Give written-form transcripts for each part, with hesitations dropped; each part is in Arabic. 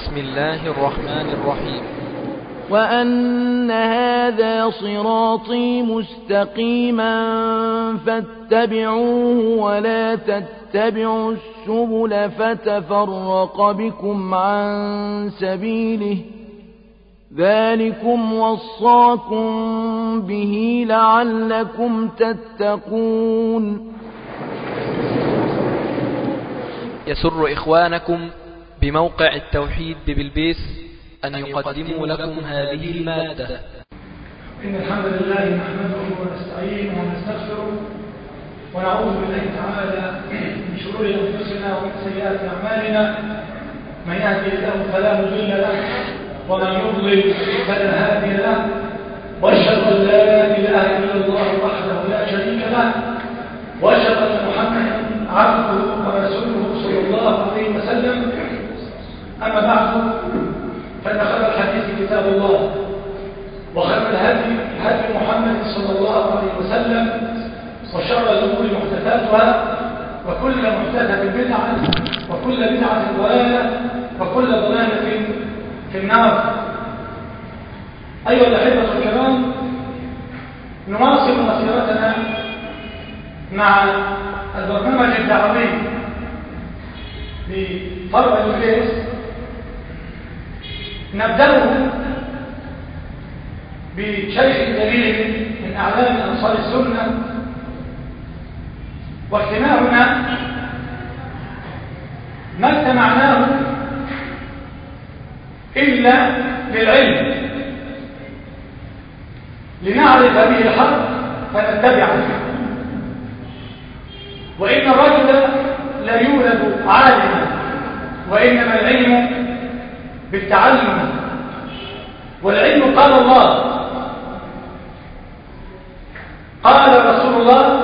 بسم الله الرحمن الرحيم. وأن هذا صراطي مستقيما فاتبعوه ولا تتبعوا السبل فتفرق بكم عن سبيله ذلكم وصاكم به لعلكم تتقون. يسر إخوانكم بموقع التوحيد ببلبيس أن يقدموا لكم هذه المادة. إن الحمد لله نحمده ونستعينه ونستغفره ونعوذ بالله تعالى من شرور أنفسنا ومن سيئات أعمالنا، من يهدي الله فلا مضل له ومن يضلل فلا هادي له، وأشهد أن لا إله إلا الله وحده لا شريك له، وأشهد أن محمدا عبده ورسوله صلى الله عليه وسلم. أما بعد، فإن خير الحديث كتاب الله، وخير الهدي هدي محمد صلى الله عليه وسلم، وشر الأمور محدثاتها، وكل محدثة بدعة، وكل بدعة ضلالة، وكل ضلالة في النار. أيها الأحبة الكرام، نواصل مسيرتنا مع البرنامج الدعوي لفرع البلبيس، نبدأه بشيخ دليل من أعلام أنصار السنة. واجتماعنا ما اجتمعناه إلا للعلم، لنعرف به الحق فنتبعه. وإن الرجل لا يولد عالما، وإنما العلم بالتعلم. والعلم قال الله، قال رسول الله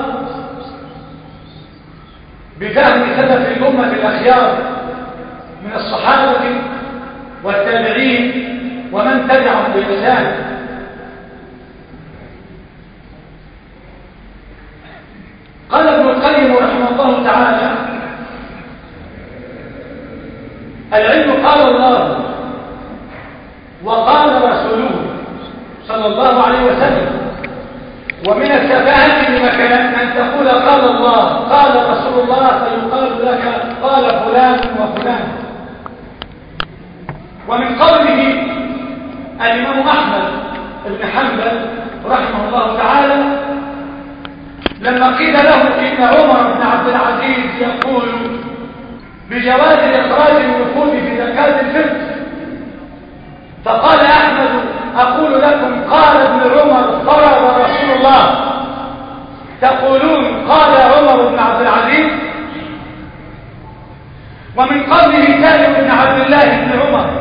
بفهم سلف الأمة الأخيار من الصحابة والتابعين ومن تبعهم بإحسان. قال ابن القيم رحمه الله تعالى: العلم قال الله وقال رسوله صلى الله عليه وسلم. ومن السفاهة بمكان أن تقول قال الله قال رسول الله فيقال لك قال فلان وفلان. ومن قوله الإمام أحمد بن حنبل رحمه الله تعالى لما قيل له إن عمر بن عبد العزيز يقول بجواز إخراج النقود في زكاة الفطر، فقال أحمد: أقول لكم قال ابن عمر فرض رسول الله، تقولون قال عمر بن عبد العزيز. ومن قوله سالم بن عبد الله بن عمر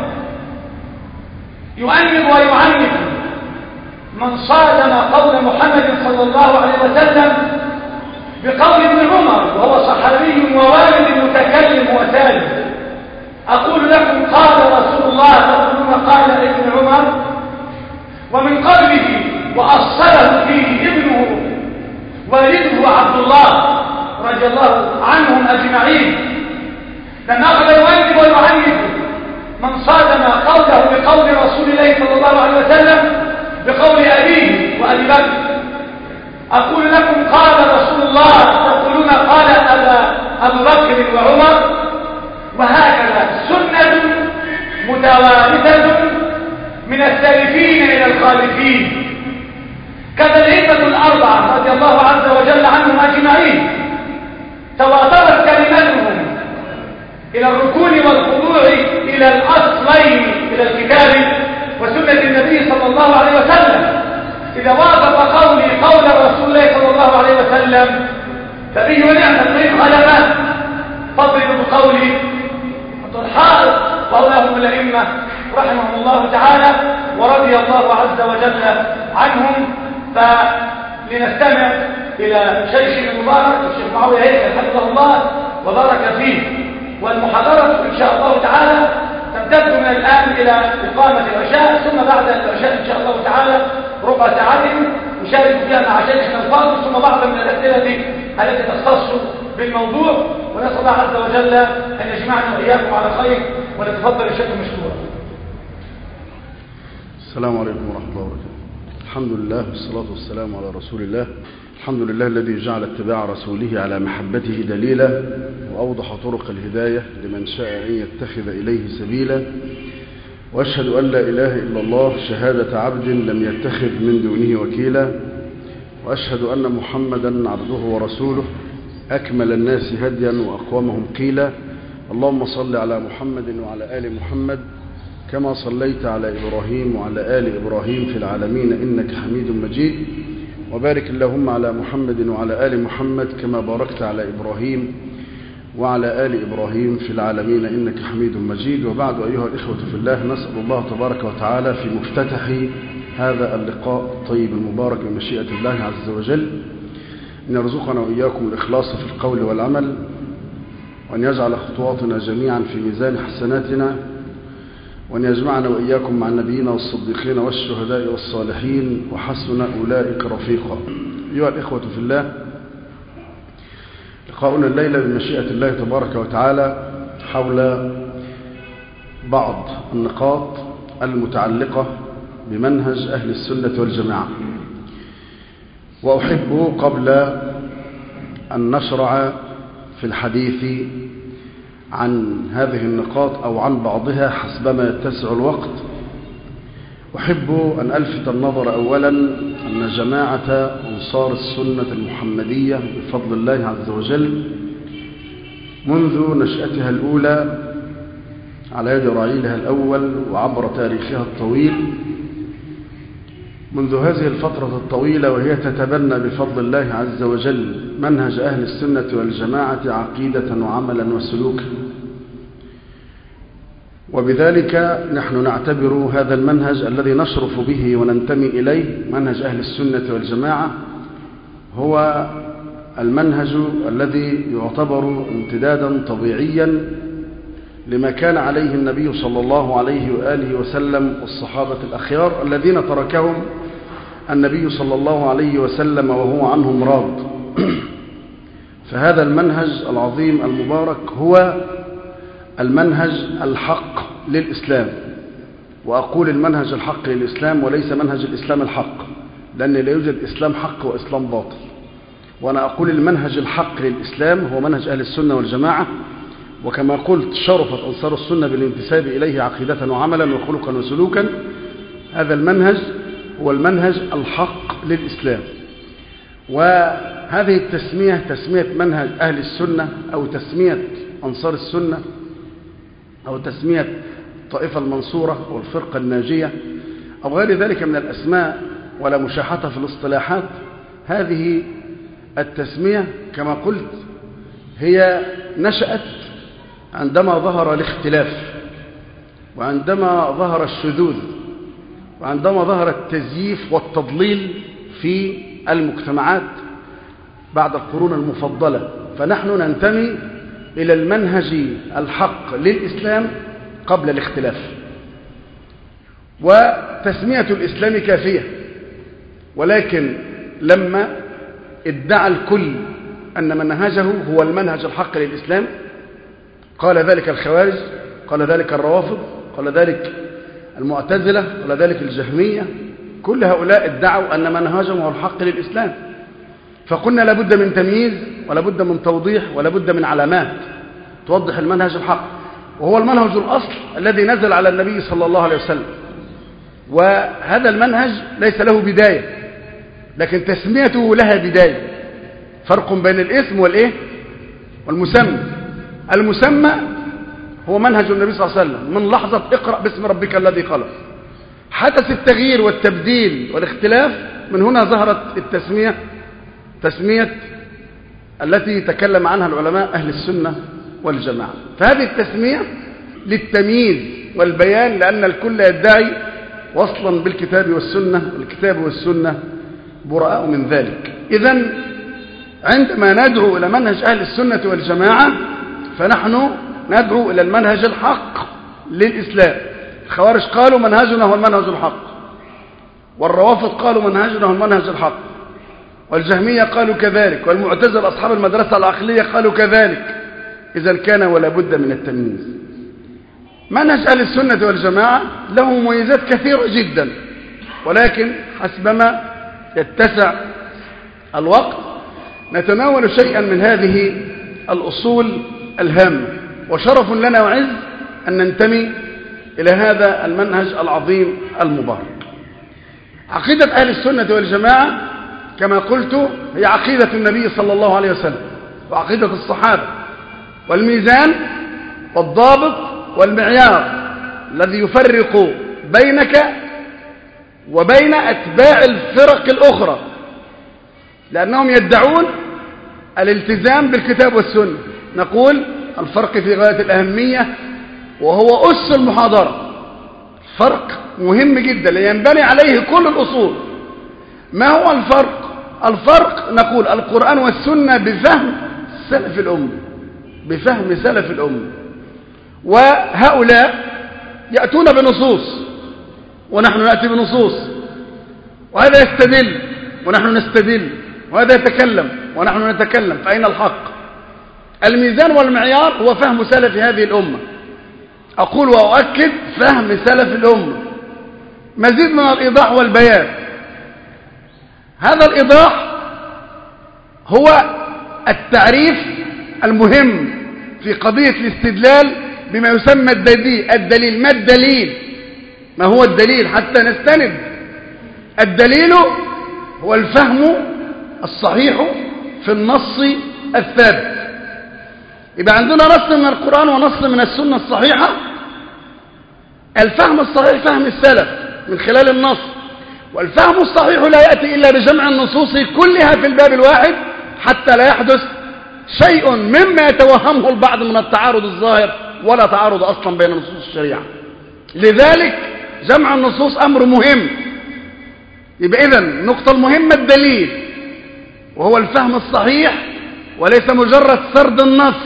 يؤنب ويعنف من صادم قول محمد صلى الله عليه وسلم بقول ابن عمر، وهو صحابي ووالد المتكلم وسالم. أقول لكم قال رسول الله، تقولون قال ابن عمر. ومن قوله وأصله فيه ابنه والده عبد الله رضي الله عنهم أجمعين، لما أخذ يؤنب ويعنف من صادم قوله بقول رسول الله صلى الله عليه وسلم بقول أبيه وأبي بكر. أقول لكم قال رسول الله، تقولون قال أبو بكر وعمر. وهكذا سنة متوارثة من السالفين إلى الخالفين، كذا الأئمة الأربعة رضي الله عز وجل عنهم أجمعين تواترت كلمتهم إلى الركون والخضوع إلى الأصلين، إلى الكتاب وسنة النبي صلى الله عليه وسلم. إذا وافق قولي قول رسول الله صلى الله عليه وسلم فبه ونعمة، وإن خلف فاضرب بقولي الحائط. وأولاهم الأئمة رحمهم الله تعالى ورضي الله عز وجل عنهم. فلنستمع إلى شيخنا المبارك الشيخ معاوية هيكل حفظه الله وبارك فيه. والمحاضرة إن شاء الله تعالى تمتد من الآن إلى إقامة العشاء، ثم بعد العشاء إن شاء الله تعالى ربع ساعة نشارك فيها مع شيخنا الفاضل، ثم بعض من الأسئلة التي تختص بالموضوع. ونسأل الله عز وجل أن يجمعنا وإياكم على خير ونتفضل الشيخ مشكورا. السلام عليكم ورحمة الله وبركاته. الحمد لله والصلاة والسلام على رسول الله. الحمد لله الذي جعل اتباع رسوله على محبته دليلا وأوضح طرق الهداية لمن شاء أن يتخذ إليه سبيلا، وأشهد أن لا إله إلا الله شهادة عبد لم يتخذ من دونه وكيلا، وأشهد أن محمدا عبده ورسوله أكمل الناس هديا وأقومهم قيلا. اللهم صل على محمد وعلى آل محمد كما صليت على إبراهيم وعلى آل إبراهيم في العالمين إنك حميد مجيد، وبارك اللهم على محمد وعلى آل محمد كما باركت على إبراهيم وعلى آل إبراهيم في العالمين إنك حميد مجيد. وبعد أيها الإخوة في الله، نسأل الله تبارك وتعالى في مفتتح هذا اللقاء الطيب المبارك بمشيئة الله عز وجل أن يرزقنا وإياكم الإخلاص في القول والعمل، وأن يجعل خطواتنا جميعا في ميزان حسناتنا، وأن يجمعنا وإياكم مع النبيين والصديقين والشهداء والصالحين وحسن أولئك رفيقا. أيها الإخوة في الله، لقاؤنا الليلة بمشيئة الله تبارك وتعالى حول بعض النقاط المتعلقة بمنهج أهل السنة والجماعة. وأحب قبل أن نشرع في الحديث عن هذه النقاط أو عن بعضها حسبما يتسع الوقت، أحب أن ألفت النظر أولا أن جماعة أنصار السنة المحمدية بفضل الله عز وجل منذ نشأتها الأولى على يد رعيلها الأول وعبر تاريخها الطويل، منذ هذه الفترة الطويلة وهي تتبنى بفضل الله عز وجل منهج أهل السنة والجماعة عقيدة وعملا وسلوكا. وبذلك نحن نعتبر هذا المنهج الذي نشرف به وننتمي إليه منهج أهل السنة والجماعة هو المنهج الذي يعتبر امتدادا طبيعيا لما كان عليه النبي صلى الله عليه وآله وسلم والصحابة الأخيار الذين تركهم النبي صلى الله عليه وسلم وهو عنهم راض. فهذا المنهج العظيم المبارك هو المنهج الحق للإسلام. وأقول المنهج الحق للإسلام وليس منهج الإسلام الحق، لأن لا يوجد إسلام حق وإسلام باطل. وأنا أقول المنهج الحق للإسلام هو منهج أهل السنة والجماعة، وكما قلت شرفت أنصار السنة بالانتساب إليه عقيدة وعملا وخلقا وسلوكا. هذا المنهج هو المنهج الحق للإسلام. وهذه التسمية تسمية منهج أهل السنة أو تسمية أنصار السنة أو تسمية الطائفة المنصورة أو الفرقة الناجية أو غير ذلك من الأسماء ولا مشاحة في الاصطلاحات، هذه التسمية كما قلت هي نشأت عندما ظهر الاختلاف، وعندما ظهر الشذوذ، وعندما ظهر التزييف والتضليل في المجتمعات بعد القرون المفضلة. فنحن ننتمي إلى المنهج الحق للإسلام قبل الاختلاف. وتسمية الإسلام كافية، ولكن لما ادعى الكل أن منهجه هو المنهج الحق للإسلام، قال ذلك الخوارج، قال ذلك الروافض، قال ذلك المعتزلة، قال ذلك الجهمية، كل هؤلاء ادعوا أن منهجهم هو الحق للإسلام. فقلنا لابد من تمييز ولابد من توضيح ولابد من علامات توضح المنهج الحق، وهو المنهج الأصل الذي نزل على النبي صلى الله عليه وسلم. وهذا المنهج ليس له بداية، لكن تسميته لها بداية. فرق بين الاسم والمسمى. المسمى هو منهج النبي صلى الله عليه وسلم من لحظة اقرأ باسم ربك الذي خلق. حدث التغيير والتبديل والاختلاف، من هنا ظهرت التسمية، تسمية التي تكلم عنها العلماء أهل السنة والجماعة. فهذه التسمية للتمييز والبيان، لأن الكل يدعي وصلا بالكتاب والسنة، والكتاب والسنة براء من ذلك. إذن عندما ندعو إلى منهج أهل السنة والجماعة فنحن ندعو إلى المنهج الحق للإسلام. الخوارج قالوا منهجنا هو المنهج الحق، والروافض قالوا منهجنا هو المنهج الحق، والجهمية قالوا كذلك، والمعتزلة أصحاب المدرسة العقلية قالوا كذلك. إذن كان ولا بد من التمييز. منهج أهل السنة والجماعة له مميزات كثيرة جدا، ولكن حسبما يتسع الوقت نتناول شيئا من هذه الأصول الهامة، وشرف لنا وعز أن ننتمي إلى هذا المنهج العظيم المبارك. عقيدة أهل السنة والجماعة كما قلت هي عقيدة النبي صلى الله عليه وسلم وعقيدة الصحابة، والميزان والضابط والمعيار الذي يفرق بينك وبين أتباع الفرق الأخرى، لأنهم يدعون الالتزام بالكتاب والسنة. نقول الفرق في غاية الأهمية وهو أس المحاضرة، فرق مهم جدا ينبني عليه كل الأصول. ما هو الفرق؟ الفرق نقول القرآن والسنة بفهم سلف الأمة، بفهم سلف الأمة، وهؤلاء يأتون بنصوص ونحن نأتي بنصوص، وهذا يستدل ونحن نستدل، وهذا يتكلم ونحن نتكلم، فأين الحق؟ الميزان والمعيار هو فهم سلف هذه الأمة. أقول وأؤكد فهم سلف الأمة، مزيد من الإيضاح والبيان. هذا الإيضاح هو التعريف المهم في قضية الاستدلال بما يسمى الدليل. ما الدليل؟ ما هو الدليل حتى نستند؟ الدليل هو الفهم الصحيح في النص الثابت. يبقى عندنا نص من القرآن ونص من السنة الصحيحة. الفهم الصحيح فهم السلف من خلال النص، والفهم الصحيح لا يأتي إلا بجمع النصوص كلها في الباب الواحد حتى لا يحدث شيء مما يتوهمه البعض من التعارض الظاهر، ولا تعارض أصلا بين نصوص الشريعة. لذلك جمع النصوص أمر مهم. يبقى إذن النقطة المهمة الدليل، وهو الفهم الصحيح وليس مجرد سرد النص.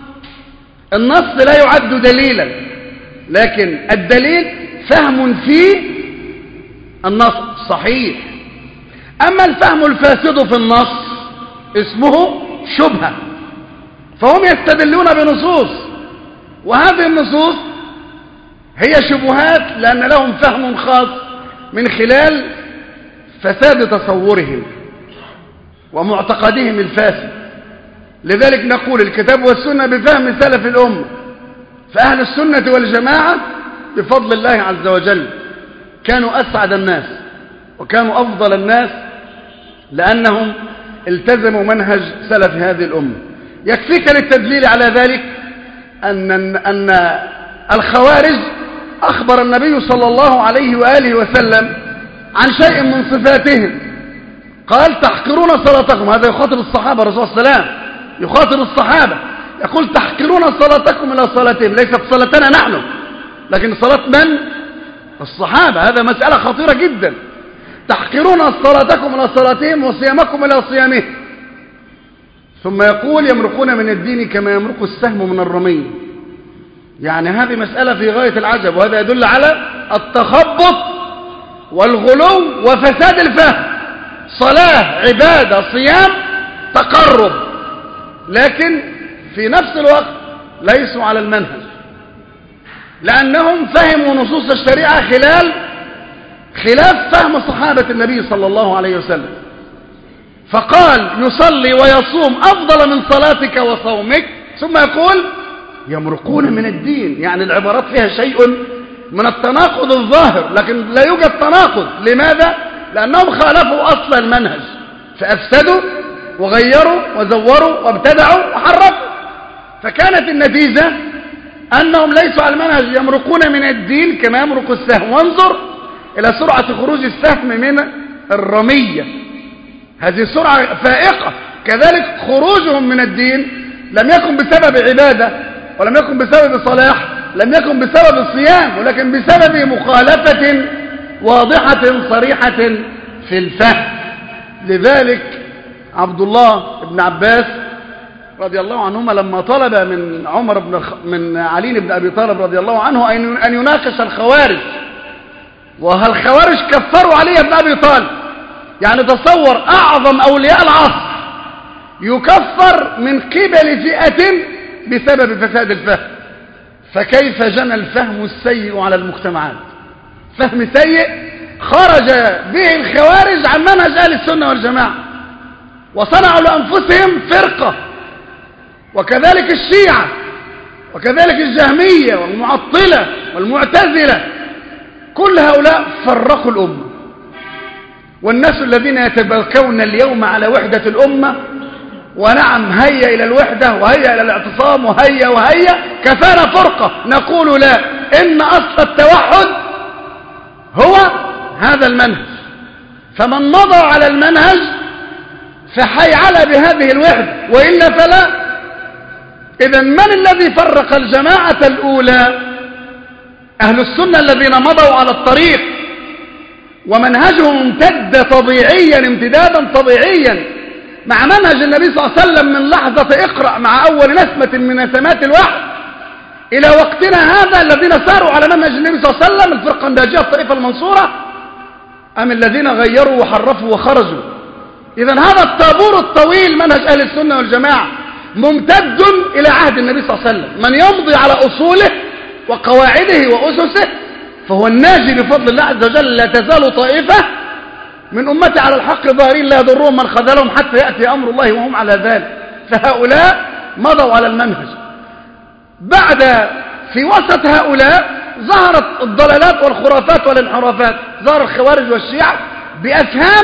النص لا يعد دليلا، لكن الدليل فهم في النص صحيح. أما الفهم الفاسد في النص اسمه شبهة، فهم يستدلون بنصوص، وهذه النصوص هي شبهات لأن لهم فهم خاص من خلال فساد تصورهم ومعتقدهم الفاسد. لذلك نقول الكتاب والسنة بفهم سلف الأمة، فأهل السنة والجماعة بفضل الله عز وجل كانوا أسعد الناس وكانوا أفضل الناس لأنهم التزموا منهج سلف هذه الأمة. يكفيك للتدليل على ذلك أن الخوارج أخبر النبي صلى الله عليه وآله وسلم عن شيء من صفاتهم، قال تحقرون صلاتكم. هذا يخاطب الصحابة، الرسول صلى الله عليه وسلم يخاطب الصحابة يقول تحقرون صلاتكم إلى صلاتهم، ليست صلاتنا نحن لكن صلاة من؟ الصحابة. هذا مسألة خطيرة جدا. تحقرون صلاتكم إلى صلاتهم وصيامكم إلى صيامهم. ثم يقول يمرقون من الدين كما يمرق السهم من الرمي. يعني هذه مسألة في غاية العجب، وهذا يدل على التخبط والغلو وفساد الفهم. صلاة عبادة صيام تقرب، لكن في نفس الوقت ليسوا على المنهج، لأنهم فهموا نصوص الشريعة خلاف فهم صحابة النبي صلى الله عليه وسلم. فقال يصلي ويصوم أفضل من صلاتك وصومك، ثم يقول يمرقون من الدين. يعني العبارات فيها شيء من التناقض الظاهر، لكن لا يوجد تناقض. لماذا؟ لأنهم خالفوا أصل المنهج فأفسدوا وغيروا وزوروا وابتدعوا وحرفوا، فكانت النتيجة أنهم ليسوا على المنهج، يمرقون من الدين كما يمرق السهم. وانظر إلى سرعة خروج السهم من الرمية، هذه سرعة فائقة. كذلك خروجهم من الدين لم يكن بسبب عبادة، ولم يكن بسبب صلاح، لم يكن بسبب الصيام، ولكن بسبب مخالفة واضحة صريحة في الفهم. لذلك عبد الله بن عباس رضي الله عنهما لما طلب من علي بن أبي طالب رضي الله عنه أن يناقش الخوارج، وهل الخوارج كفروا علي بن أبي طالب؟ يعني تصور أعظم أولياء العصر يكفر من قبل فئة بسبب فساد الفهم. فكيف جنى الفهم السيء على المجتمعات؟ فهم سيء خرج به الخوارج عن منهج أهل السنة والجماعة، وصنعوا لأنفسهم فرقة، وكذلك الشيعة، وكذلك الجهمية والمعطلة والمعتزلة. كل هؤلاء فرقوا الأمة، والناس الذين يتباكون اليوم على وحدة الأمة، ونعم هيا إلى الوحدة وهيا إلى الاعتصام وهيا كفانا فرقة، نقول لا، إن أصل التوحد هو هذا المنهج، فمن مضى على المنهج فحي على بهذه الوحدة، وإلا فلا. إذن من الذي فرق الجماعة الأولى؟ أهل السنة الذين مضوا على الطريق ومنهجهم امتد طبيعيا امتدادا طبيعيا مع منهج النبي صلى الله عليه وسلم من لحظة اقرأ مع أول نسمة من نسمات الوحي إلى وقتنا هذا، الذين ساروا على منهج النبي صلى الله عليه وسلم، الفرقة الناجية الطائفة المنصورة، أم الذين غيروا وحرفوا وخرجوا؟ إذن هذا الطابور الطويل منهج أهل السنة والجماعة ممتد إلى عهد النبي صلى الله عليه وسلم. من يمضي على أصوله وقواعده وأسسه فهو الناجي بفضل الله عز وجل. لا تزال طائفة من أمتي على الحق ظاهرين لا يضرهم من خذلهم حتى يأتي أمر الله وهم على ذلك. فهؤلاء مضوا على المنهج. بعد في وسط هؤلاء ظهرت الضلالات والخرافات والانحرافات، ظهر الخوارج والشيعة بأفهام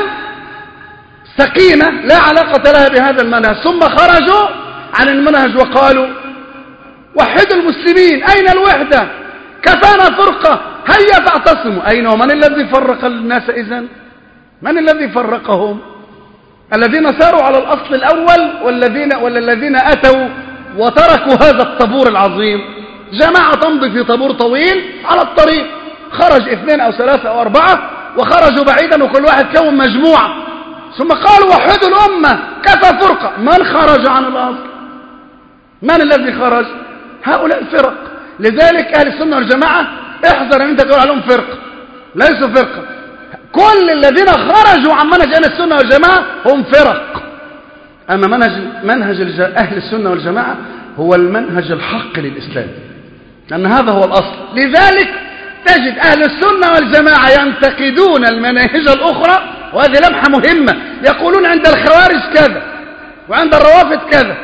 سقيمة لا علاقة لها بهذا المنهج، ثم خرجوا عن المنهج وقالوا وحدوا المسلمين، أين الوحدة؟ كفانا فرقة، هيا فاعتصموا. أين ومن الذي فرق الناس إذن؟ من الذي فرقهم؟ الذين ساروا على الأصل الأول ولا الذين أتوا وتركوا هذا الطابور العظيم؟ جماعة تمضي في طابور طويل على الطريق، خرج 2 أو 3 أو 4 وخرجوا بعيدا وكل واحد كون مجموعة، ثم قالوا وحدوا الأمة، كفى فرقة. من خرج عن الأصل؟ من الذي خرج؟ هؤلاء الفرق. لذلك أهل السنة والجماعة احذر أن أنت تقول عليهم فرقة، ليسوا فرقة. كل الذين خرجوا عن منهج أهل السنة والجماعة هم فرق. أما منهج أهل السنة والجماعة هو المنهج الحق للإسلام، لأن هذا هو الأصل. لذلك تجد أهل السنة والجماعة ينتقدون المناهج الأخرى، وهذه لمحة مهمة. يقولون عند الخوارج كذا، وعند الروافض كذا،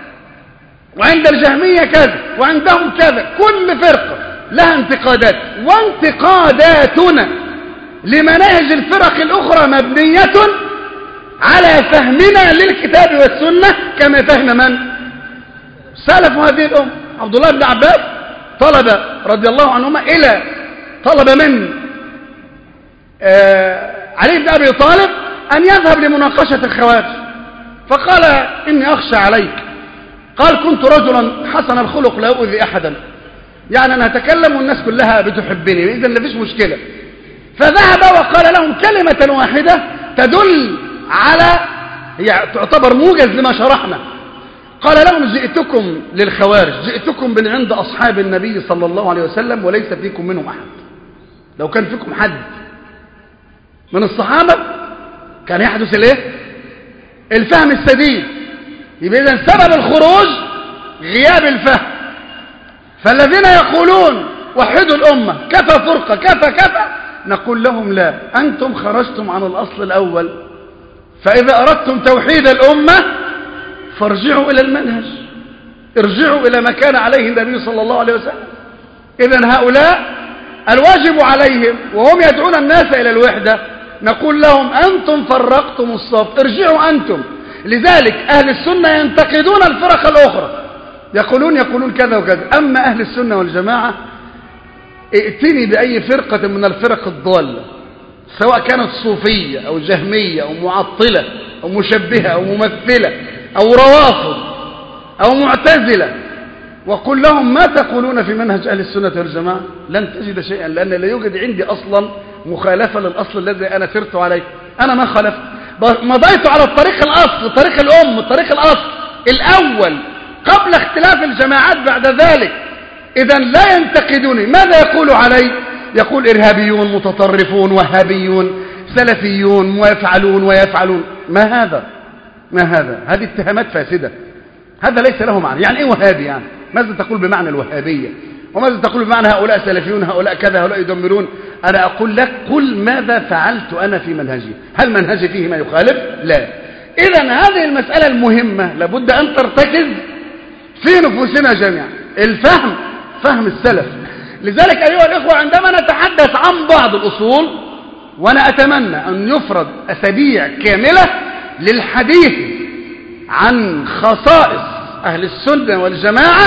وعند الجهمية كذا، وعندهم كذا. كل فرقة لها انتقادات، وانتقاداتنا لمناهج الفرق الأخرى مبنية على فهمنا للكتاب والسنة كما فهم من؟ سلف هذه الأمة. عبد الله بن عباس طلب رضي الله عنهما طلب من علي بن أبي طالب أن يذهب لمناقشة الخوارج، فقال إني أخشى عليك. قال كنت رجلا حسن الخلق لا أؤذي أحدا، يعني أنا أتكلم والناس كلها بتحبني، إذن لا فيش مشكلة. فذهب وقال لهم كلمة واحدة تدل على، هي تعتبر موجز لما شرحنا. قال لهم جئتكم للخوارج، جئتكم من عند أصحاب النبي صلى الله عليه وسلم وليس فيكم منهم أحد. لو كان فيكم حد من الصحابة كان يحدث الفهم السديد. يبقى إذن سبب الخروج غياب الفهم. فالذين يقولون وحدوا الأمة، كفى فرقة، كفى، نقول لهم لا، أنتم خرجتم عن الأصل الأول، فإذا أردتم توحيد الأمة فارجعوا إلى المنهج، ارجعوا إلى ما كان عليه النبي صلى الله عليه وسلم. إذن هؤلاء الواجب عليهم وهم يدعون الناس إلى الوحدة، نقول لهم أنتم فرقتم الصف، ارجعوا أنتم. لذلك أهل السنة ينتقدون الفرق الأخرى، يقولون كذا وكذا. أما أهل السنة والجماعة ائتني بأي فرقة من الفرق الضالة، سواء كانت صوفية أو جهمية أو معطلة أو مشبهة أو ممثلة أو روافض أو معتزلة، وقل لهم ما تقولون في منهج أهل السنة والجماعة، لن تجد شيئا، لأن لا يوجد عندي أصلا مخالفة للأصل الذي أنا سرت عليه. أنا ما خالفت، مضيت على الطريق الأصل، طريق الأم، طريق الأصل الأول قبل اختلاف الجماعات بعد ذلك. إذن لا ينتقدوني. ماذا يقول علي؟ يقول إرهابيون، متطرفون، وهابيون، سلفيون، ويفعلون. ما هذا؟ هذه اتهامات فاسدة، هذا ليس له معنى. يعني إيه وهابي؟ يعني ماذا تقول بمعنى الوهابية؟ وماذا تقول بمعنى هؤلاء سلفيون، هؤلاء كذا، هؤلاء يدمرون؟ أنا أقول لك قل ماذا فعلت أنا في منهجي، هل منهجي فيه ما يخالف؟ لا. إذن هذه المسألة المهمة لابد أن ترتكز في نفوسنا جميعا، الفهم، فهم السلف. لذلك أيها الإخوة عندما نتحدث عن بعض الأصول، وأنا أتمنى أن يفرض أسابيع كاملة للحديث عن خصائص أهل السنة والجماعة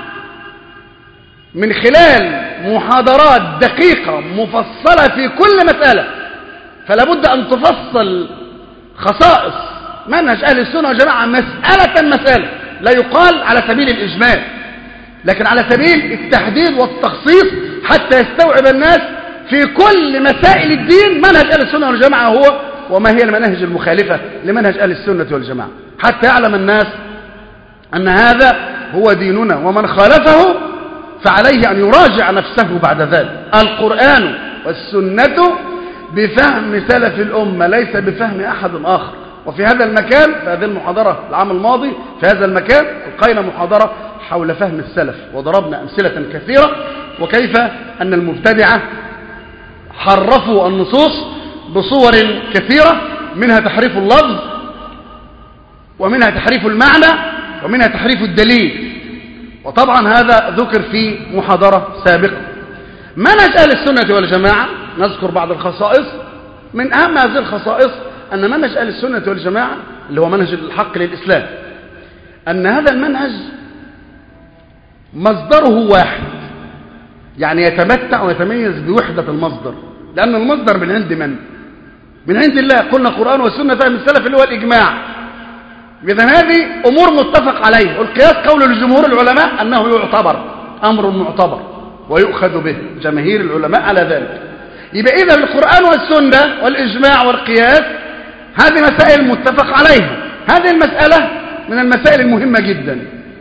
من خلال محاضرات دقيقة مفصلة في كل مسألة، فلا بد أن تفصل خصائص منهج أهل السنة والجماعة مسألة، لا يقال على سبيل الإجمال، لكن على سبيل التحديد والتخصيص حتى يستوعب الناس في كل مسائل الدين منهج أهل السنة والجماعة هو، وما هي المناهج المخالفة لمنهج أهل السنة والجماعة، حتى يعلم الناس أن هذا هو ديننا، ومن خالفه فعليه أن يراجع نفسه بعد ذلك. القرآن والسنة بفهم سلف الأمة ليس بفهم أحد آخر. وفي هذا المكان، في هذه المحاضرة العام الماضي في هذا المكان ألقينا محاضرة حول فهم السلف، وضربنا أمثلة كثيرة، وكيف أن المبتدعة حرفوا النصوص بصور كثيرة، منها تحريف اللفظ، ومنها تحريف المعنى، ومنها تحريف الدليل، وطبعا هذا ذكر في محاضرة سابقة. منهج أهل السنة والجماعة نذكر بعض الخصائص. من أهم هذه الخصائص أن منهج أهل السنة والجماعة اللي هو منهج الحق للإسلام، أن هذا المنهج مصدره واحد، يعني يتمتع ويتميز بوحدة المصدر، لأن المصدر من عند من؟ من عند الله. قلنا القرآن والسنة فهم السلف اللي هو الإجماع. إذن هذه أمور متفق عليه، والقياس قول لجمهور العلماء أنه يعتبر أمر معتبر ويؤخذ به، جماهير العلماء على ذلك. يبقى إذا القرآن والسنة والإجماع والقياس هذه مسائل متفق عليها. هذه المسألة من المسائل المهمة جدا،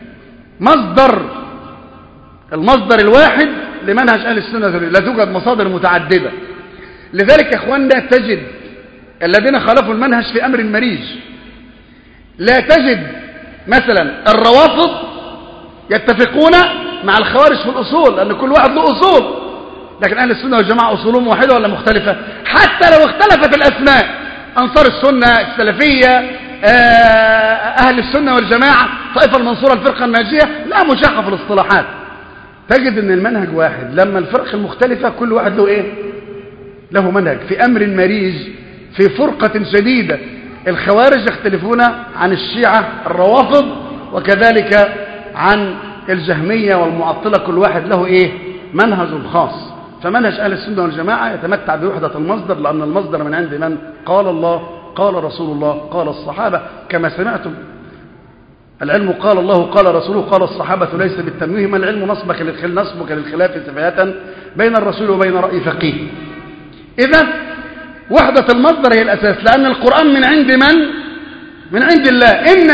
المصدر الواحد لمنهج أهل السنة، لا توجد مصادر متعددة. لذلك يا إخواننا تجد الذين خالفوا المنهج في أمر مريج. لا تجد مثلا الروافض يتفقون مع الخوارج في الأصول، لأن كل واحد له أصول، لكن أهل السنة والجماعة أصولهم واحدة ولا مختلفة؟ حتى لو اختلفت الأسماء، أنصار السنة، السلفية، أهل السنة والجماعة، طائفة المنصورة، الفرقة الناجية، لا مشاقة في الاصطلاحات. تجد أن المنهج واحد، لما الفرق المختلفة كل واحد له إيه؟ له منهج. في أمر مريج، في فرقة شديدة، الخوارج يختلفون عن الشيعة الروافض، وكذلك عن الجهمية والمعطلة، كل واحد له إيه؟ منهج خاص. فمنهج أهل السنة والجماعة يتمتع بوحدة المصدر، لأن المصدر من عند من؟ قال الله، قال رسول الله، قال الصحابة، كما سمعتم. العلم قال الله، قال رسوله، قال الصحابة، ليس بالتمويه، ما العلم نصبك للخلاف سفاهة بين الرسول وبين رأي فقيه. إذا وحدة المصدر هي الأساس، لأن القرآن من عند من؟ من عند الله.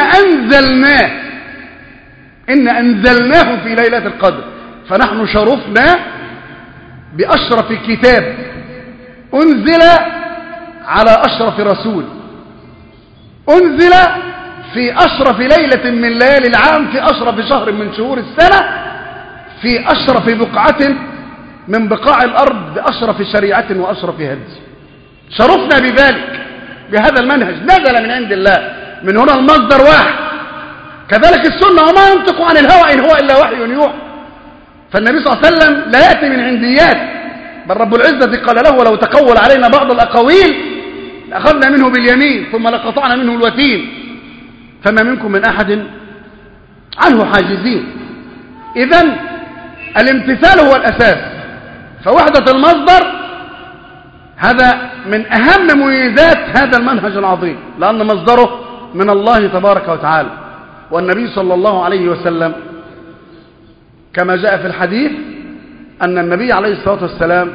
إن أنزلناه في ليلة القدر، فنحن شرفنا بأشرف كتاب أنزل على أشرف رسول، أنزل في أشرف ليلة من ليالي العام، في أشرف شهر من شهور السنة، في أشرف بقعة من بقاع الأرض، بأشرف شريعة وأشرف هدي. شرفنا بذلك، بهذا المنهج نزل من عند الله، من هنا المصدر واحد. كذلك السنة، وما ينطق عن الهوى إن هو إلا وحي يوحى. فالنبي صلى الله عليه وسلم لا يأتي من عنديات، بل رب العزة قال له: ولو تقول علينا بعض الأقاويل لأخذنا منه باليمين ثم لقطعنا منه الوتين، فما منكم من أحد عنه حاجزين. إذن الامتثال هو الأساس. فوحدة المصدر هذا من أهم مميزات هذا المنهج العظيم، لأن مصدره من الله تبارك وتعالى. والنبي صلى الله عليه وسلم كما جاء في الحديث أن النبي عليه الصلاة والسلام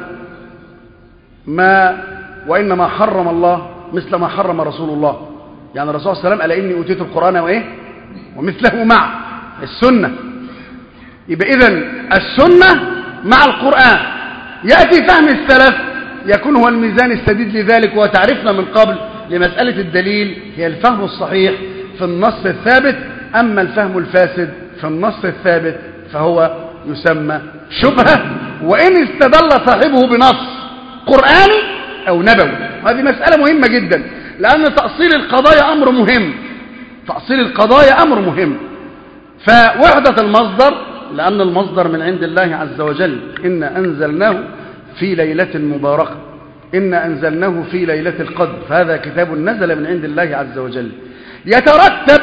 وإنما حرم الله مثل ما حرم رسول الله. يعني الرسول صلى الله عليه وسلم قال: إني أوتيت القرآن وإيه ومثله مع السنة. يبقى إذن السنة مع القرآن. يأتي فهم السلف يكون هو الميزان السديد لذلك. وتعرفنا من قبل لمسألة الدليل هي الفهم الصحيح في النص الثابت، أما الفهم الفاسد في النص الثابت فهو يسمى شبهة، وإن استدل صاحبه بنص قرآني أو نبوي. هذه مسألة مهمة جدا، لأن تأصيل القضايا أمر مهم. تأصيل القضايا أمر مهم. فوحدة المصدر، لأن المصدر من عند الله عز وجل. إنا أنزلناه في ليلة مباركة، إنا أنزلناه في ليلة القدر، فهذا كتاب نزل من عند الله عز وجل. يترتب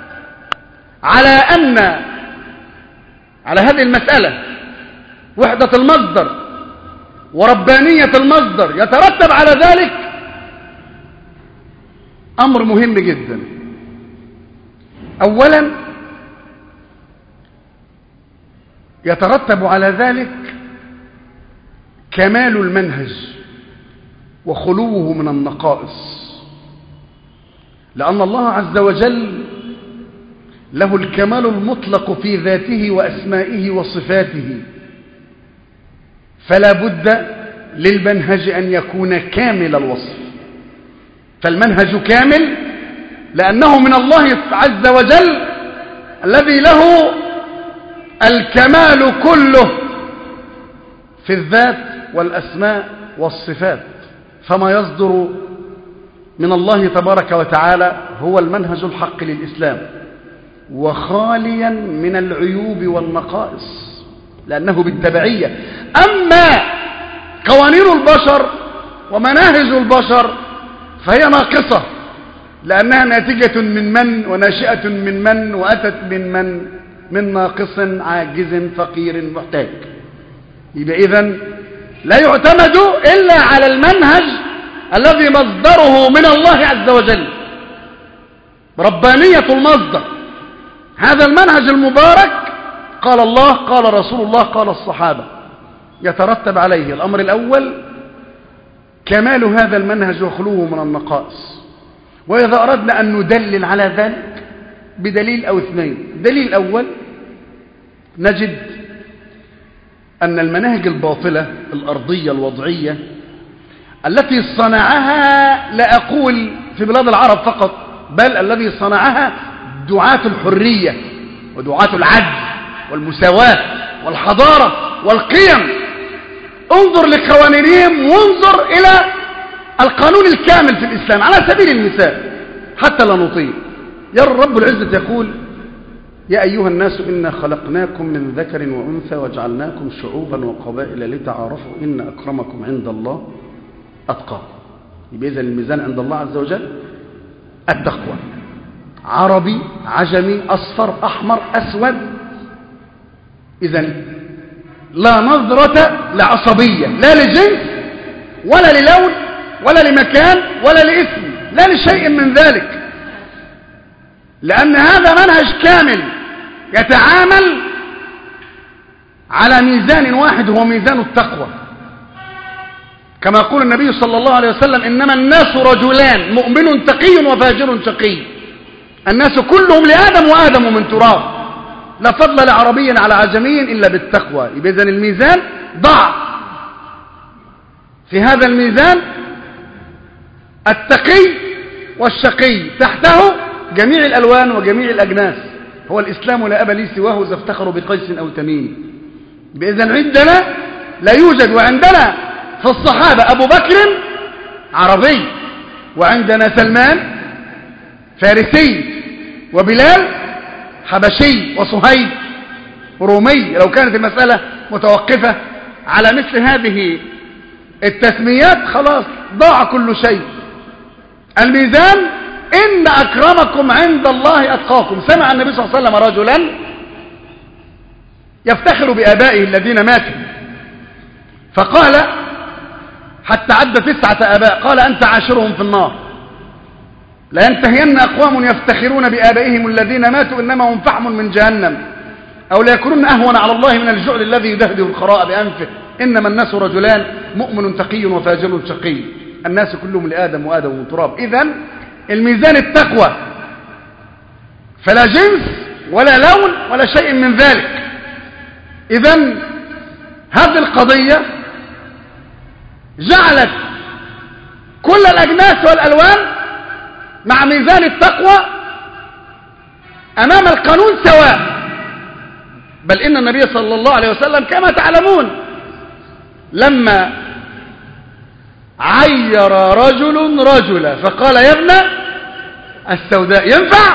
على هذه المسألة وحدة المصدر وربانية المصدر، يترتب على ذلك أمر مهم جدا. أولا يترتب على ذلك كمال المنهج وخلوه من النقائص، لأن الله عز وجل له الكمال المطلق في ذاته وأسمائه وصفاته، فلا بد للمنهج أن يكون كامل الوصف. فالمنهج كامل لأنه من الله عز وجل الذي له الكمال كله في الذات والأسماء والصفات، فما يصدر من الله تبارك وتعالى هو المنهج الحق للإسلام، وخاليا من العيوب والنقائص لأنه بالتبعية. أما قوانين البشر ومناهج البشر فهي ناقصة، لأنها ناتجة من وناشئة من وأتت من ناقص عاجز فقير محتاج. يبقى إذن لا يعتمد إلا على المنهج الذي مصدره من الله عز وجل، ربانية المصدر. هذا المنهج المبارك قال الله، قال رسول الله، قال الصحابة. يترتب عليه الأمر الأول كمال هذا المنهج وخلوه من النقائص. وإذا أردنا أن ندلل على ذلك بدليل أو اثنين. دليل الأول، نجد أن المناهج الباطلة الأرضية الوضعية التي صنعها، لا أقول في بلاد العرب فقط، بل الذي صنعها دعاة الحرية ودعاة العدل والمساواة والحضارة والقيم. انظر لقوانينهم وانظر إلى القانون الكامل في الإسلام. على سبيل المثال حتى لا نطيل، يرى رب العزة يقول: يا أيها الناس إنا خلقناكم من ذكر وأنثى وجعلناكم شعوبا وقبائل لتعارفوا إن أكرمكم عند الله أتقاكم. يبقى إذن الميزان عند الله عز وجل التقوى. عربي، عجمي، أصفر، أحمر، أسود. إذن لا نظرة لعصبية، لا لجنس ولا للون ولا لمكان ولا لاسم، لا لشيء من ذلك، لأن هذا منهج كامل يتعامل على ميزان واحد هو ميزان التقوى. كما يقول النبي صلى الله عليه وسلم: إنما الناس رجلان، مؤمن تقي وفاجر شقي. الناس كلهم لآدم وآدم من تراب، لا فضل لعربي على عجمي إلا بالتقوى. إذن الميزان ضع في هذا الميزان التقي والشقي، تحته جميع الألوان وجميع الأجناس. هو الإسلام لا أبا لي سواه إذا افتخروا بقيس أو تميم. بإذن عندنا لا يوجد، وعندنا في الصحابة أبو بكر عربي، وعندنا سلمان فارسي، وبلال حبشي، وصهيب رومي. لو كانت المسألة متوقفة على مثل هذه التسميات خلاص ضاع كل شيء. الميزان إن أكرمكم عند الله أتقاكم. سمع النبي صلى الله عليه وسلم رجلا يفتخر بآبائه الذين ماتوا، فقال حتى عد 9 آباء، قال: أنت عاشرهم في النار. لا ينتهين أقوام يفتخرون بآبائهم الذين ماتوا إنما هم فحم من جهنم، أو لا يكونون أهون على الله من الجعل الذي يدهده الخراء بأنفه. إنما الناس رجلان، مؤمن تقي وفاجر شقي. الناس كلهم لآدم وآدم من تراب. إذن الميزان التقوى، فلا جنس ولا لون ولا شيء من ذلك. إذن هذه القضية جعلت كل الأجناس والألوان مع ميزان التقوى أمام القانون سواء، بل إن النبي صلى الله عليه وسلم كما تعلمون لما عير رجل رجلا فقال يا ابن السوداء ينفع؟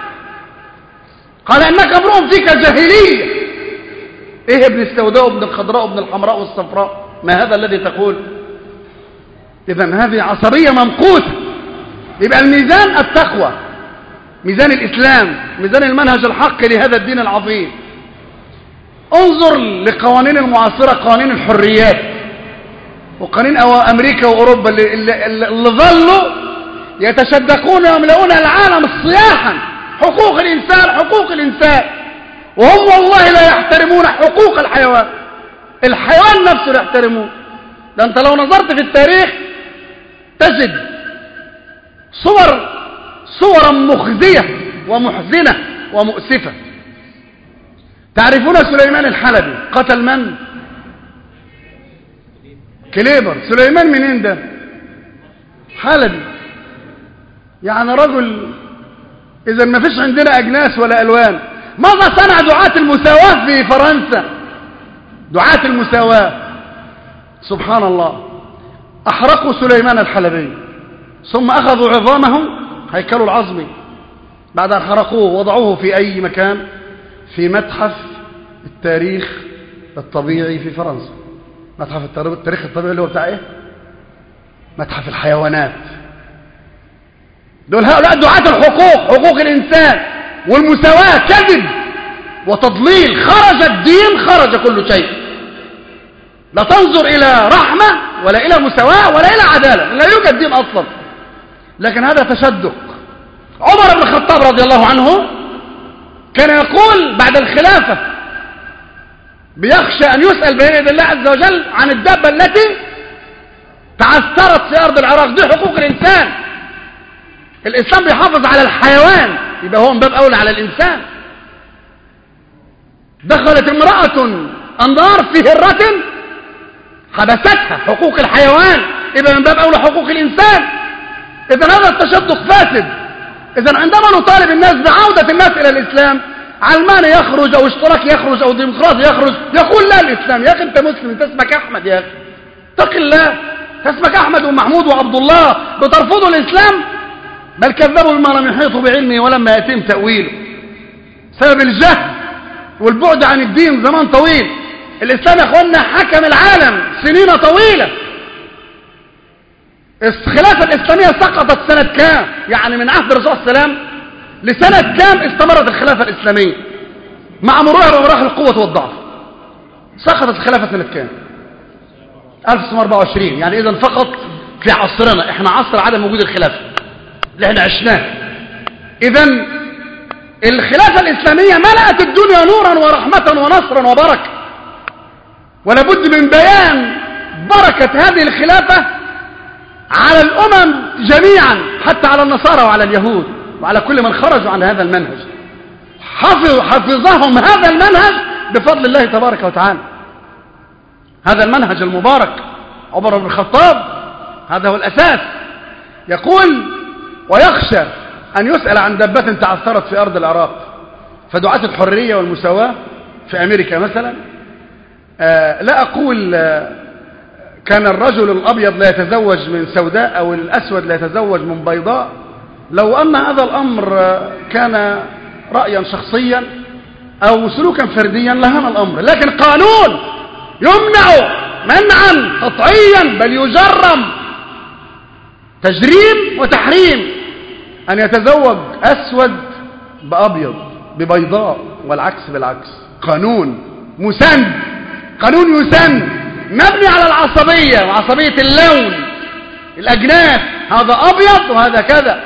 قال إنك امرؤ فيك جاهلية. إيه ابن السوداء وابن الخضراء وابن الحمراء والصفراء؟ ما هذا الذي تقول؟ إذن هذه عصبية ممقوتة. يبقى الميزان التقوى، ميزان الإسلام، ميزان المنهج الحق لهذا الدين العظيم. انظر لقوانين المعاصرة، قوانين الحريات وقوانين أمريكا وأوروبا اللي ظلوا يتشدقون ويملؤون العالم صياحا حقوق الإنسان حقوق الإنسان، وهم والله لا يحترمون حقوق الحيوان. الحيوان نفسه لا يحترمون. ده أنت لو نظرت في التاريخ تجد صورا مخزية ومحزنة ومؤسفة. تعرفون سليمان الحلبي قتل من؟ كليبر. سليمان منين ده؟ حلبي. يعني رجل. إذا ما فيش عندنا أجناس ولا ألوان. ماذا صنع دعاة المساواة في فرنسا؟ دعاة المساواة سبحان الله أحرقوا سليمان الحلبي، ثم أخذوا عظامه هيكله العظمي بعد أن حرقوه وضعوه في أي مكان؟ في متحف التاريخ الطبيعي في فرنسا. متحف التاريخ الطبيعي اللي هو بتاع ايه؟ متحف الحيوانات. دول هؤلاء دعاة الحقوق، حقوق الإنسان والمساواة. كذب وتضليل. خرج الدين، خرج كل شيء. لا تنظر إلى رحمة ولا إلى مساواة ولا إلى عدالة، لا يوجد دين أصلا. لكن هذا تشدق. عمر بن الخطاب رضي الله عنه كان يقول بعد الخلافة بيخشى أن يسأل بين يدي الله عز وجل عن الدابة التي تعثرت في أرض العراق. دي حقوق الإنسان. الإسلام بيحافظ على الحيوان، يبقى هو من باب أولى على الإنسان. دخلت امرأة النار في هرة حبستها، حقوق الحيوان، يبقى من باب أولى حقوق الإنسان. إذن هذا التشدق فاسد. إذن عندما نطالب الناس بعودة الناس إلى الإسلام، علماني يخرج أو اشتراكي يخرج أو ديمقراطي يخرج يقول لا الإسلام. يا أخي أنت مسلم، أنت اسمك أحمد، يا أخي اتق الله. اسمك أحمد ومحمود وعبد الله، بترفضوا الإسلام؟ بل كذبوا بما لم يحيطوا بعلمه ولما يتم تأويله. سبب الجهل والبعد عن الدين زمان طويل. الإسلام يا أخوانا حكم العالم سنين طويلة. الخلافة الإسلامية سقطت سنة كام؟ يعني من عهد الرسول صلى الله عليه وسلم لسنة كام استمرت الخلافة الإسلامية مع مرورها بمراحل القوة والضعف؟ سقطت الخلافة سنة كام؟ 1924. يعني إذا فقط في عصرنا، إحنا عصر عدم وجود الخلافة اللي احنا عشناه. إذا الخلافة الإسلامية ملأت الدنيا نورا ورحمة ونصرا وبركة، ولا بد من بيان بركة هذه الخلافة على الأمم جميعا، حتى على النصارى وعلى اليهود وعلى كل من خرجوا عن هذا المنهج. حفظهم هذا المنهج بفضل الله تبارك وتعالى. هذا المنهج المبارك. عمر بن الخطاب هذا هو الأساس. يقول ويخشى أن يسأل عن دابة تعثرت في أرض العراق. فدعاة الحرية والمساواة في أمريكا مثلا، لا أقول كان الرجل الأبيض لا يتزوج من سوداء أو الأسود لا يتزوج من بيضاء. لو أن هذا الأمر كان رأيا شخصيا أو سلوكا فرديا لهان الأمر، لكن قانون يمنع منعا قطعيا بل يجرم تجريم وتحريم أن يتزوج أسود بأبيض ببيضاء والعكس بالعكس. قانون مسن، قانون يسن مبني على العصبية وعصبية اللون، الأجناس، هذا أبيض وهذا كذا.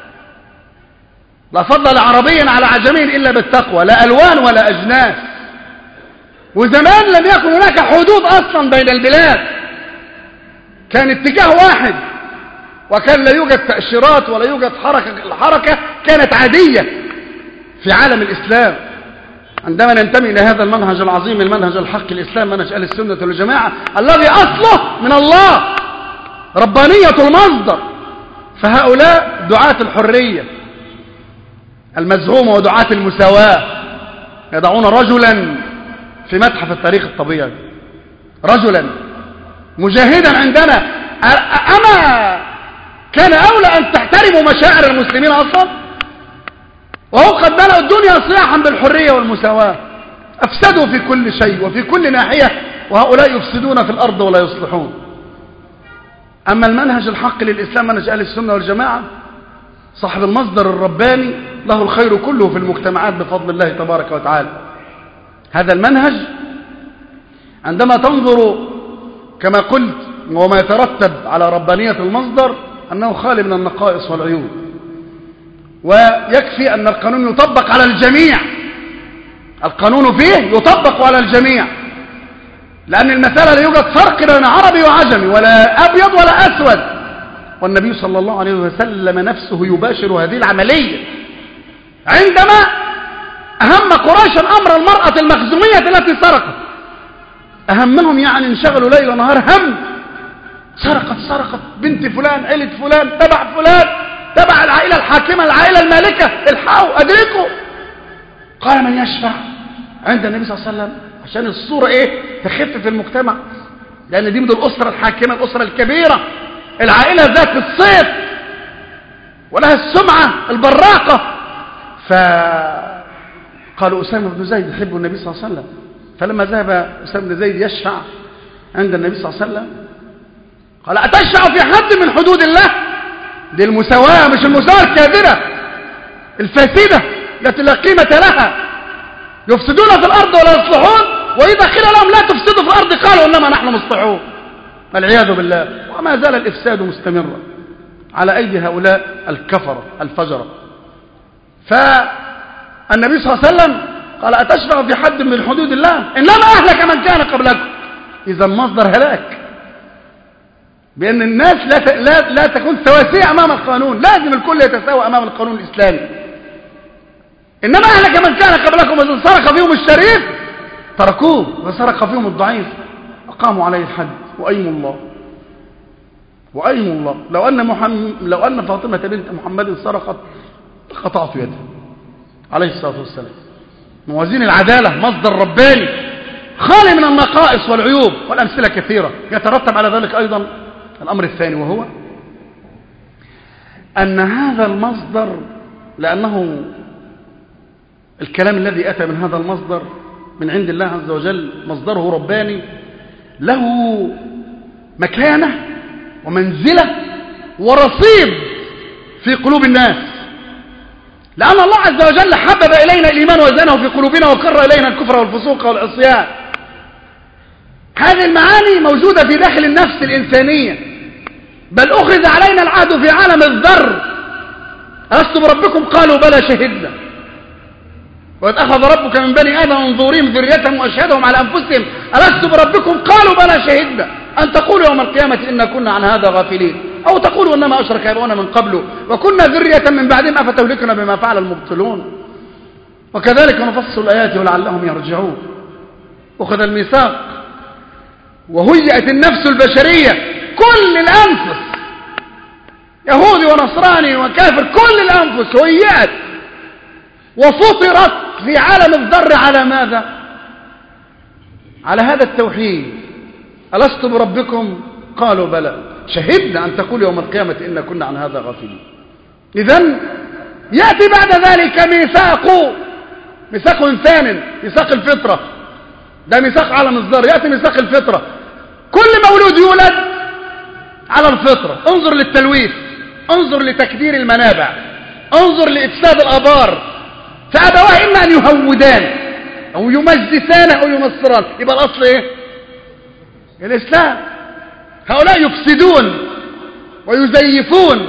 لا فضل لعربي على عجمي إلا بالتقوى، لا ألوان ولا أجناس. وزمان لم يكن هناك حدود أصلا بين البلاد، كان اتجاه واحد، وكان لا يوجد تأشيرات ولا يوجد حركة. الحركة كانت عادية في عالم الإسلام. عندما ننتمي إلى هذا المنهج العظيم، المنهج الحق، الإسلام، منهج أهل السنة والجماعة الذي أصله من الله، ربانية المصدر. فهؤلاء دعاة الحرية المزعومة ودعاة المساواة يضعون رجلا في متحف التاريخ الطبيعي رجلا مجاهدا عندنا، أما كان أولى أن تحترموا مشاعر المسلمين أصلا؟ وهو قد ملأوا الدنيا صياحا بالحرية والمساواة، أفسدوا في كل شيء وفي كل ناحية، وهؤلاء يفسدون في الأرض ولا يصلحون. أما المنهج الحق للإسلام، منهج أهل السنة والجماعة، صاحب المصدر الرباني له الخير كله في المجتمعات بفضل الله تبارك وتعالى. هذا المنهج عندما تنظر كما قلت وما يترتب على ربانية المصدر أنه خالي من النقائص والعيوب، ويكفي أن القانون يطبق على الجميع، القانون فيه يطبق على الجميع، لأن المسألة لا يوجد فرق بين عربي وعجمي ولا أبيض ولا أسود، والنبي صلى الله عليه وسلم نفسه يباشر هذه العملية عندما أهم قريشا أمر المرأة المخزومية التي سرقت، أهمهم يعني انشغلوا ليل ونهار هم، سرقت بنت فلان، عيلة فلان، تبع فلان، تبع العائلة الحاكمة، العائلة المالكة، الحقوا أدركوا. قال من يشفع عند النبي صلى الله عليه وسلم عشان الصورة تخف في المجتمع، لأن دي من الأسرة الحاكمة، الأسرة الكبيرة، العائلة ذات الصيت ولها السمعة البراقة. فقالوا أسامة بن زيد يحب النبي صلى الله عليه وسلم، فلما ذهب أسامة بن زيد يشفع عند النبي صلى الله عليه وسلم قال أتشفع في حد من حدود الله؟ دي المساواة، مش المساواة الكاذبة الفاسدة التي لا قيمة لها، يفسدون في الأرض ولا يصلحون، وإذا قيل لهم لا تفسدوا في الأرض قالوا إنما نحن مصلحون، والعياذ بالله. وما زال الإفساد مستمرا على أيدي هؤلاء الكفرة الفجرة. فالنبي صلى الله عليه وسلم قال أتشفع في حد من حدود الله؟ إنما أهلك من كان قبلكم. إذا مصدر هلاك، بأن الناس لا تكون سواسية أمام القانون، لازم الكل يتساوى أمام القانون الإسلامي. إنما أهلك من كان قبلكم إذا سرق فيهم الشريف تركوه، وسرق فيهم الضعيف أقاموا عليه الحد. وأيم الله لو أن فاطمة بنت محمد سرقت قطعت يده عليه الصلاة والسلام. موازين العدالة مصدر رباني خالي من النقائص والعيوب، والأمثلة كثيرة. يترتب على ذلك أيضا الأمر الثاني، وهو أن هذا المصدر، لأنه الكلام الذي أتى من هذا المصدر من عند الله عز وجل مصدره رباني، له مكانة ومنزلة ورصيد في قلوب الناس، لأن الله عز وجل حبب إلينا الإيمان وزانه في قلوبنا وكره إلينا الكفر والفسوق والعصيان. هذه المعاني موجودة في داخل النفس الإنسانية، بل أخذ علينا العهد في عالم الذر. ألست بربكم قالوا بلى شهدنا، وإذ أخذ ربك من بني آدم من ظهورهم ذريتهم وأشهدهم على أنفسهم ألست بربكم قالوا بلى شهدنا أن تقولوا يوم القيامة إنا كنا عن هذا غافلين، أو تقولوا إنما أشرك آباؤنا من قبل وكنا ذرية من بعدهم أفتهلكنا بما فعل المبطلون. وكذلك نفصل الآيات ولعلهم يرجعون. أخذ الميثاق وهيئت النفس البشرية، كل الأنفس، يهودي ونصراني وكافر، كل الأنفس هيئت وفطرت في عالم الذر على ماذا؟ على هذا التوحيد. ألست بربكم قالوا بلى شهدنا أن تقول يوم القيامة إنا كنا عن هذا غافلين. إذن يأتي بعد ذلك ميثاق ثان، ميثاق الفطرة، ده ميثاق عالم الذر. يأتي ميثاق الفطرة، كل مولود يولد على الفطرة. انظر للتلويث، انظر لتكدير المنابع، انظر لإفساد الآبار، فأبواه إما أن يهودان أو يمجسان أو ينصران. يبقى الأصل إيه؟ الإسلام. هؤلاء يفسدون ويزيفون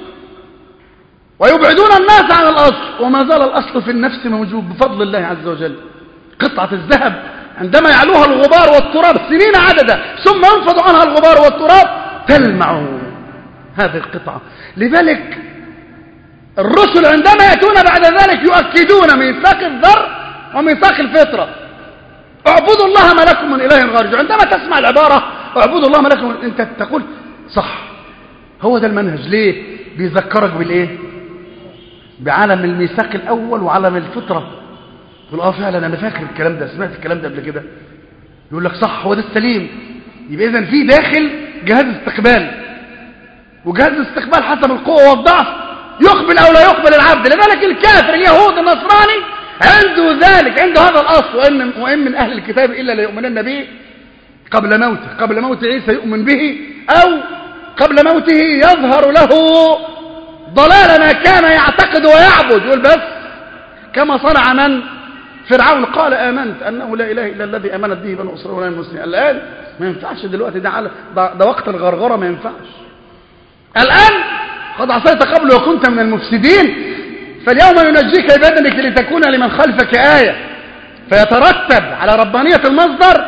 ويبعدون الناس عن الأصل، وما زال الأصل في النفس موجود بفضل الله عز وجل. قطعة الذهب عندما يعلوها الغبار والتراب سنين عددا ثم ينفض عنها الغبار والتراب تلمع هذه القطعة. لذلك الرسل عندما يأتون بعد ذلك يؤكدون ميثاق الذر وميثاق الفطرة. اعبدوا الله ما لكم من إله غيره. عندما تسمع العبارة اعبدوا الله ما لكم، انت تقول صح، هو ده المنهج. ليه؟ بيذكرك بالإيه؟ بعالم الميثاق الأول وعالم الفطرة. يقول فعلا أنا فاكر الكلام ده، سمعت الكلام ده قبل كده. يقول لك صح، هو ده السليم. يبقى إذن في داخل جهاز استقبال، وجهاز الاستقبال حسب القوة والضعف يقبل أو لا يقبل العبد. لذلك الكافر اليهود النصراني عنده ذلك، عنده هذا الأصل، وإن من أهل الكتاب إلا ليؤمنن به قبل موت عيسى يؤمن به، أو قبل موته يظهر له ضلال ما كان يعتقد ويعبد. يقول بس كما صنع من فرعون، قال آمنت أنه لا إله إلا الذي آمنت به بنو إسرائيل المسلمين. الآن ما ينفعش دلوقتي، ده وقت الغرغرة، ما ينفعش. الآن قد عصيت قبل وكنت من المفسدين، فاليوم ينجيك ببدنك لتكون لمن خلفك آية. فيترتب على ربانية المصدر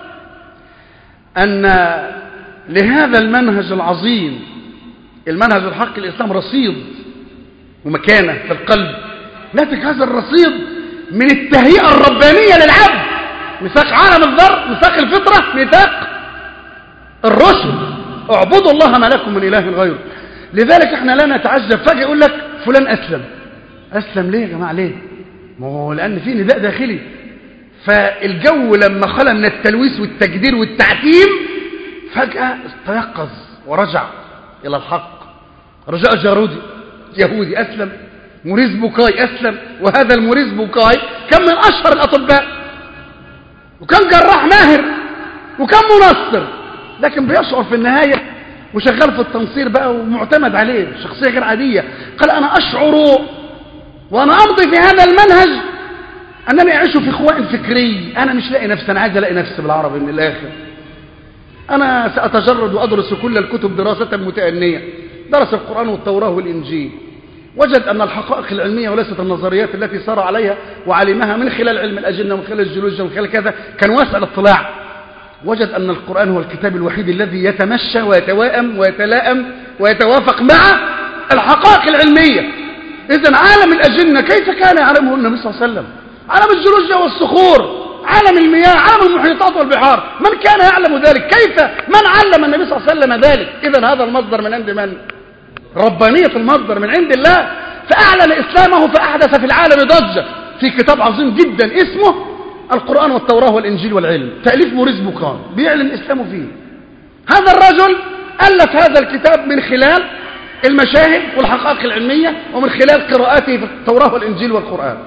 أن لهذا المنهج العظيم، المنهج الحق الإسلام، رصيد ومكانة في القلب. ناتج هذا الرصيد من التهيئة الربانية للعبد، ميثاق عالم الذر، ميثاق الفطرة، ميثاق الرسل، اعبدوا الله ما لكم من إله غيره. لذلك احنا لا نتعجب فجأة يقول لك فلان أسلم ليه يا جماعة؟ ليه؟ ما هو لأن في نداء داخلي. فالجو لما خلى من التلويث والتجدير والتعتيم فجأة استيقظ ورجع إلى الحق. رجاء جارودي يهودي أسلم، موريس بوكاي أسلم، وهذا الموريس بوكاي كان من أشهر الأطباء، وكان جراح ماهر، وكان منصر، لكن بيشعر في النهاية وشغال في التنصير بقى ومعتمد عليه، شخصية غير عادية. قال أنا أشعر وأنا أمضي في هذا المنهج أنني أعيش في خواء فكري. أنا مش لاقي نفسي، أنا عايز ألاقي نفسي بالعربي من الآخر. أنا سأتجرد وأدرس كل الكتب دراسة متأنية. درس القرآن والتوراة والإنجيل، وجد أن الحقائق العلمية وليست النظريات التي سار عليها وعلمها من خلال علم الأجنة ومن خلال الجيولوجيا ومن خلال كذا، كان واسع الاطلاع. وجد أن القرآن هو الكتاب الوحيد الذي يتمشى ويتوائم ويتلائم ويتوافق مع الحقائق العلمية. إذن عالم الأجنة كيف كان يعلمه النبي صلى الله عليه وسلم؟ عالم الجيولوجيا والصخور، عالم المياه، عالم المحيطات والبحار، من كان يعلم ذلك؟ كيف من علم النبي صلى الله عليه وسلم ذلك؟ إذن هذا المصدر من عند من؟ ربانية المصدر من عند الله. فأعلن إسلامه فأحدث في العالم ضجة في كتاب عظيم جدا اسمه القرآن والتوراة والإنجيل والعلم، تأليف موريس بوكاي، بيعلن إسلامه فيه. هذا الرجل ألف هذا الكتاب من خلال المشاهد والحقائق العلمية، ومن خلال قراءاته في التوراة والإنجيل والقرآن،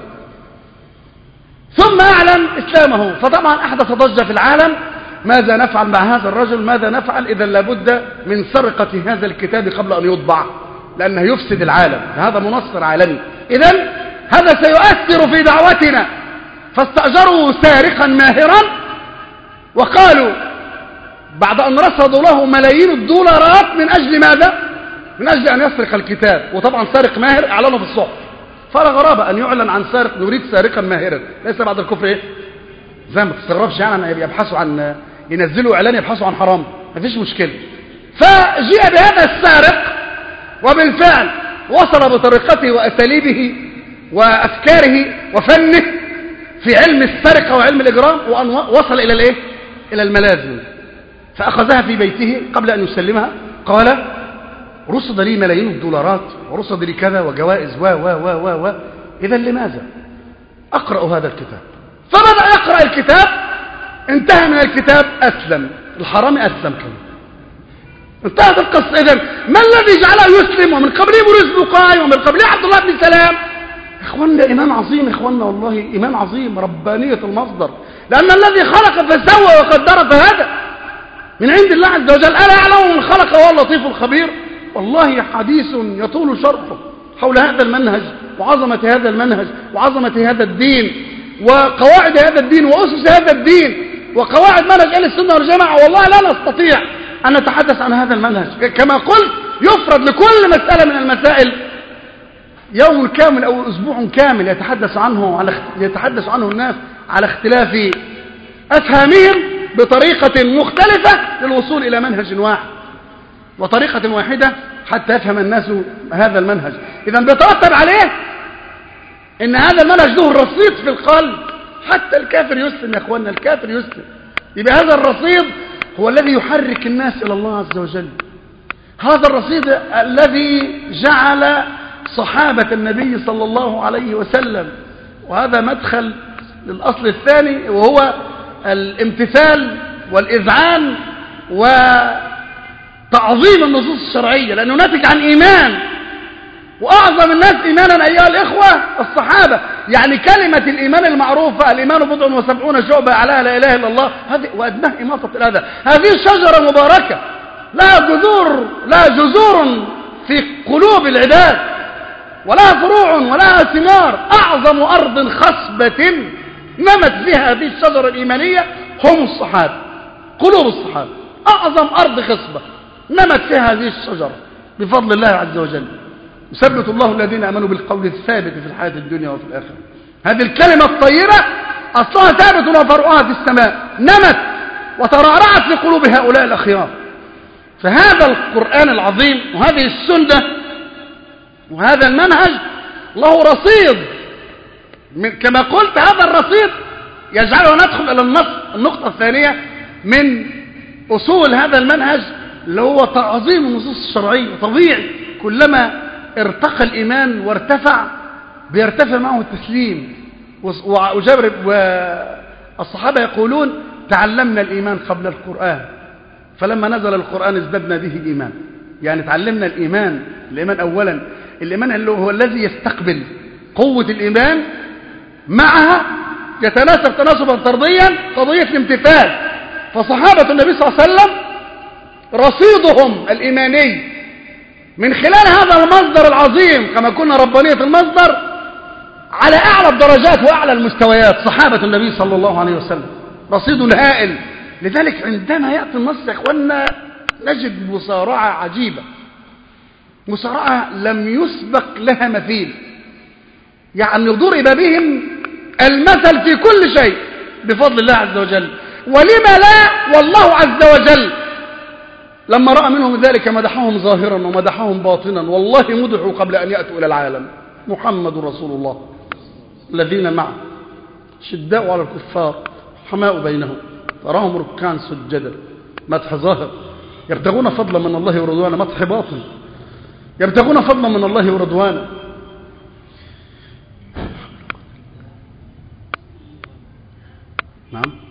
ثم أعلن إسلامه. فطبعا أحدث ضجة في العالم، ماذا نفعل مع هذا الرجل؟ ماذا نفعل؟ إذا لابد من سرقة هذا الكتاب قبل أن يطبع، لأنه يفسد العالم، هذا منصر عالمي. إذن هذا سيؤثر في دعوتنا. فاستأجروا سارقا ماهرا، وقالوا بعد أن رصدوا له ملايين الدولارات من أجل ماذا؟ من أجل أن يسرق الكتاب. وطبعا سارق ماهر أعلنه في الصحف، فلا غرابة أن يعلن عن سارق، نريد سارقا ماهرا، ليس بعد الكفر إيه؟ زي ما تستغربش يعني يبحثوا عن، ينزلوا إعلان يبحثوا عن حرام، ما فيش مشكلة. فجاء بهذا السارق، وبالفعل وصل بطريقته وأساليبه وأفكاره وفنه في علم السرقة وعلم الإجرام، وأن وصل إلى الإيه؟ إلى الملازم. فأخذها في بيته قبل أن يسلمها، قال رصد لي ملايين الدولارات، ورصد لي كذا وجوائز و إذا لماذا أقرأ هذا الكتاب؟ فبدأ يقرأ الكتاب، انتهى من الكتاب أسلم، الحرامي أسلم كمان، انتهت القصة. إذن ما الذي جعله يسلم؟ ومن قبله موريس بوكاي، ومن قبله عبد الله بن سلام. إخواننا إمام عظيم، إخواننا والله إمام عظيم، ربانية المصدر. لأن الذي خلق فسوى وقدر فهدى من عند الله عز وجل. ألا يعلم من خلق وهو اللطيف الخبير. والله حديث يطول شرحه حول هذا المنهج وعظمة هذا المنهج وعظمة هذا الدين وقواعد هذا الدين وأسس هذا الدين وقواعد منهج أهل السنة والجماعة. والله لا نستطيع أن نتحدث عن هذا المنهج. كما قلت يفرض لكل مسألة من المسائل يوم كامل أو أسبوع كامل يتحدث عنه الناس على اختلاف أفهامهم بطريقة مختلفة للوصول إلى منهج واحد وطريقة واحدة حتى يفهم الناس هذا المنهج. إذن بيترتب عليه إن هذا المنهج له الرصيد في القلب، حتى الكافر يسلم يا أخوانا، الكافر يسلم. يبقى هذا الرصيد هو الذي يحرك الناس إلى الله عز وجل. هذا الرصيد الذي جعل صحابة النبي صلى الله عليه وسلم، وهذا مدخل للأصل الثاني، وهو الامتثال والإذعان وتعظيم النصوص الشرعية، لأنه ناتج عن إيمان، وأعظم الناس إيمانا أيها الإخوة الصحابة. يعني كلمة الإيمان المعروفة الإيمان 70 شعبة أعلاها لا إله إلا الله، هذه وأدناها إماطة الأذى. هذه شجرة مباركة لها جذور في قلوب العباد، ولها فروع ولها ثمار. أعظم أرض خصبة نمت فيها هذه الشجرة الإيمانية هم الصحابة، قلوب الصحابة. أعظم أرض خصبة نمت فيها هذه الشجرة بفضل الله عز وجل. يثبت الله الذين آمنوا بالقول الثابت في الحياة الدنيا وفي الآخرة. هذه الكلمة الطيبة أصلها ثابت وفرعها في السماء، نمت وترعرعت في قلوب هؤلاء الأخيار. فهذا القرآن العظيم وهذه السنة وهذا المنهج له رصيد، كما قلت هذا الرصيد يجعلنا ندخل إلى النقطة الثانية من أصول هذا المنهج، اللي هو تعظيم النصوص الشرعية. طبيعي كلما ارتقى الإيمان وارتفع بيرتفع معه التسليم. وجابر والصحابة يقولون تعلمنا الإيمان قبل القرآن، فلما نزل القرآن ازددنا به إيمان. يعني تعلمنا الإيمان أولا، الإيمان اللي هو الذي يستقبل قوة الإيمان، معها يتناسب تناسبا طرديا قضية الامتثال. فصحابة النبي صلى الله عليه وسلم رصيدهم الإيماني من خلال هذا المصدر العظيم، كما قلنا ربانية المصدر، على أعلى الدرجات وأعلى المستويات. صحابة النبي صلى الله عليه وسلم رصيد هائل. لذلك عندما يأتي النص يا إخواننا نجد مسارعة عجيبة، مسارعة لم يسبق لها مثيل. يعني ضرب بهم المثل في كل شيء بفضل الله عز وجل. ولما لا، والله عز وجل لما رأى منهم ذلك مدحهم ظاهرا ومدحهم باطنا. والله مدحوا قبل أن يأتوا إلى العالم. محمد رسول الله، الذين معه شداء على الكفار حماء بينهم تراهم ركعا سجدا. مدح ظاهر. يبتغون فضلا من الله ورضوانا. مدح باطن. يبتغون فضلا من الله ورضوانا. نعم،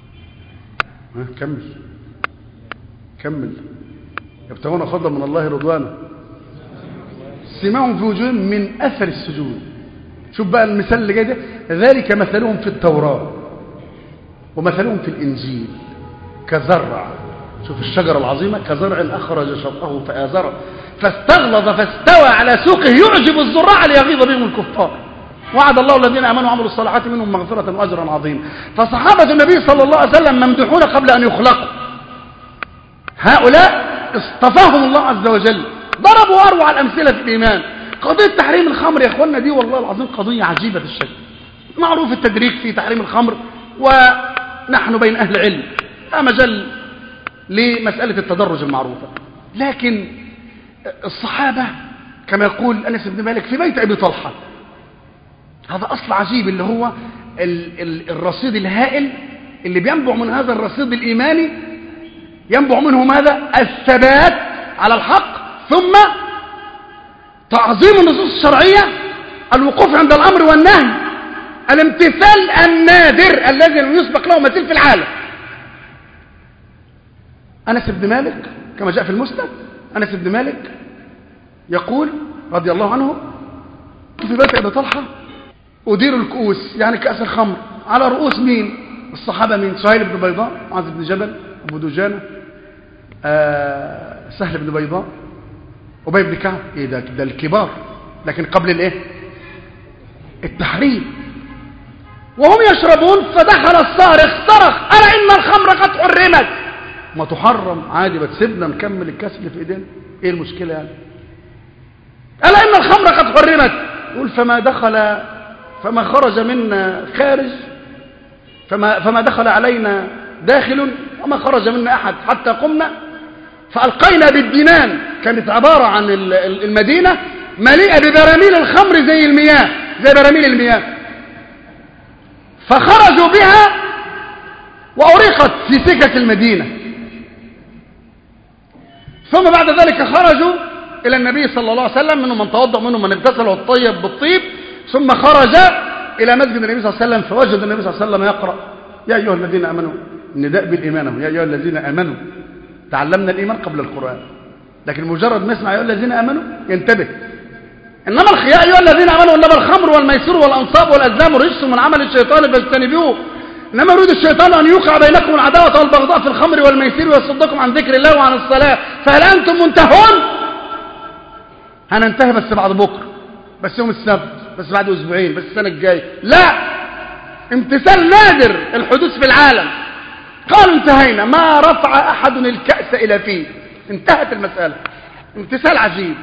كمل. يبتغون فضلا من الله رضوانا سماهم في وجوههم من أثر السجود. شوف بقى المثال اللي جاي ده، ذلك مثلهم في التوراة ومثلهم في الإنجيل كزرع. شوف الشجرة العظيمة، كزرع أخرج شطأه فآزره فاستغلظ فاستوى على سوقه يعجب الزراع ليغيظ بهم الكفار. وعد الله الذين آمنوا وعملوا الصالحات منهم مغفرة وأجرا عظيما. فصحابة النبي صلى الله عليه وسلم ممدوحون قبل أن يخلقوا. هؤلاء اصطفاهم الله عز وجل. ضربوا أروع الأمثلة في الإيمان. قضية تحريم الخمر يا أخوانا دي والله العظيم قضية عجيبة الشكل. معروف التدريج في تحريم الخمر، ونحن بين أهل علم لا مجال لمسألة التدرج المعروفة. لكن الصحابة كما يقول أنس بن مالك في بيت أبي طلحة، هذا أصل عجيب اللي هو الرصيد الهائل اللي بينبع من هذا الرصيد الإيماني. ينبع منه ماذا؟ الثبات على الحق، ثم تعظيم النصوص الشرعية، الوقوف عند الأمر والنهي، الامتثال النادر الذي لم يسبق له مثيل في العالم. أنس بن مالك كما جاء في المسند، أنس بن مالك يقول رضي الله عنه في بيت أبي طلحة أدير الكؤوس، يعني كأس الخمر، على رؤوس مين؟ الصحابة. مين؟ سهيل بن بيضاء، معاذ بن جبل، أبو دجانة، سهل بن بيضاء، أبي بن كعب. إيه ده الكبار، لكن قبل الإيه؟ التحريم. وهم يشربون فدخل الصارخ صرخ ألا إن الخمر قد حرمت. ما تحرم عادي، بتسيبنا نكمل الكاس اللي في إيدينا، إيه المشكلة يعني؟ ألا إن الخمر قد حرمت. يقول فما خرج منا خارج، فما دخل علينا داخل وما خرج منا أحد حتى قمنا فألقينا بالدينان. كانت عبارة عن المدينة مليئة ببراميل الخمر زي المياه، زي براميل المياه، فخرجوا بها وأريقت في سكك المدينة. ثم بعد ذلك خرجوا إلى النبي صلى الله عليه وسلم، منهم من توضأ منهم من اغتسل والطيب بالطيب، ثم خرج إلى مسجد النبي صلى الله عليه وسلم فوجد النبي صلى الله عليه وسلم يقرأ يا أيها الذين آمنوا، النداء بالإيمان، يا أيها الذين آمنوا. تعلمنا الإيمان قبل القرآن، لكن مجرد ما يسمع يا أيها الذين آمنوا ينتبه. إنما يا أيها الذين آمنوا إنما الخمر والميسر والأنصاب والأزلام رجس من عمل الشيطان فاجتنبوه، إنما يريد الشيطان أن يوقع بينكم العداوة والبغضاء في الخمر والميسر ويصدكم عن ذكر الله وعن الصلاة فهل أنتم منتهون؟ هننتهي بس بعد بكرة، بس يوم السبت، بس بعد أسبوعين، بس السنة الجاية. لا، امتثال نادر الحدوث في العالم. قالوا انتهينا، ما رفع أحد الكأس إلى فيه، انتهت المسألة. امتثال عجيب.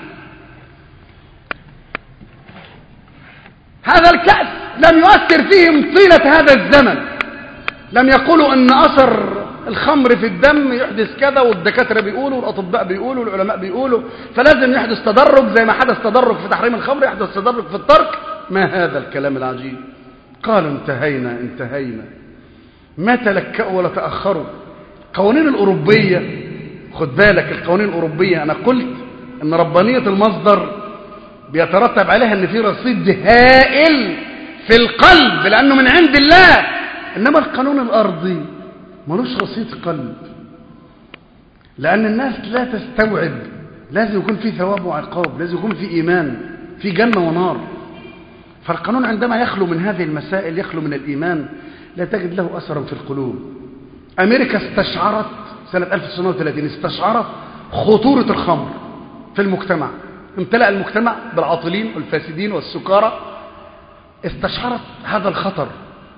هذا الكأس لم يؤثر فيهم طيلة هذا الزمن، لم يقولوا ان أثر الخمر في الدم يحدث كذا، والدكاترة بيقولوا والأطباء بيقولوا والعلماء بيقولوا، فلازم يحدث تدرج زي ما حدث تدرج في تحريم الخمر يحدث تدرج في الترك. ما هذا الكلام العجيب؟ قالوا انتهينا. ما تلكأوا ولا تأخروا. القوانين الأوروبية، خد بالك، القوانين الأوروبية أنا قلت ان ربانية المصدر بيترتب عليها ان في رصيد هائل في القلب لأنه من عند الله، إنما القانون الأرضي ملوش رصيد قلب، لأن الناس لا تستوعب. لازم يكون في ثواب وعقاب، لازم يكون في إيمان، في جنة ونار. فالقانون عندما يخلو من هذه المسائل، يخلو من الإيمان، لا تجد له أثرا في القلوب. أمريكا استشعرت سنة 1930 استشعرت خطورة الخمر في المجتمع، امتلأ المجتمع بالعاطلين والفاسدين والسكارى، استشعرت هذا الخطر،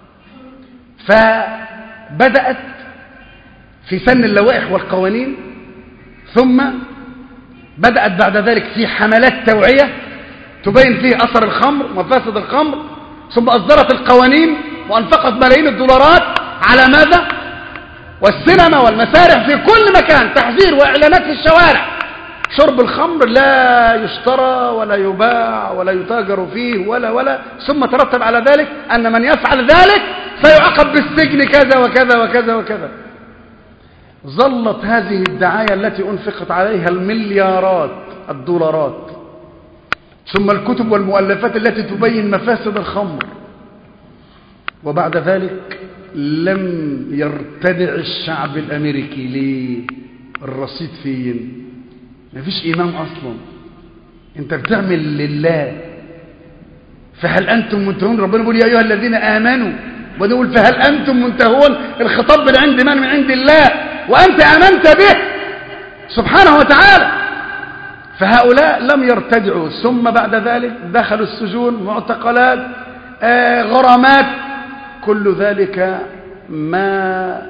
فبدأت في سن اللوائح والقوانين، ثم بدأت بعد ذلك في حملات توعية تبين فيه أثر الخمر ومفاسد الخمر، ثم أصدرت القوانين وأنفقت ملايين الدولارات على ماذا؟ والسينما والمسارح في كل مكان، تحذير وإعلانات في الشوارع، شرب الخمر لا يشترى ولا يباع ولا يتاجر فيه ولا ثم ترتب على ذلك أن من يفعل ذلك سيعاقب بالسجن كذا وكذا وكذا وكذا. ظلت هذه الدعاية التي أنفقت عليها المليارات الدولارات، ثم الكتب والمؤلفات التي تبين مفاسد الخمر، وبعد ذلك لم يرتدع الشعب الأمريكي. ليه؟ الرصيد فين؟ ما فيش إيمان أصلا، أنت بتعمل لله. فهل أنتم منتهون؟ ربنا يقول يا أيها الذين آمنوا، ونقول فهل أنتم منتهون؟ الخطاب من عند من؟ من عند الله، وأنت آمنت به سبحانه وتعالى. فهؤلاء لم يرتدعوا، ثم بعد ذلك دخلوا السجون، معتقلات، غرامات، كل ذلك ما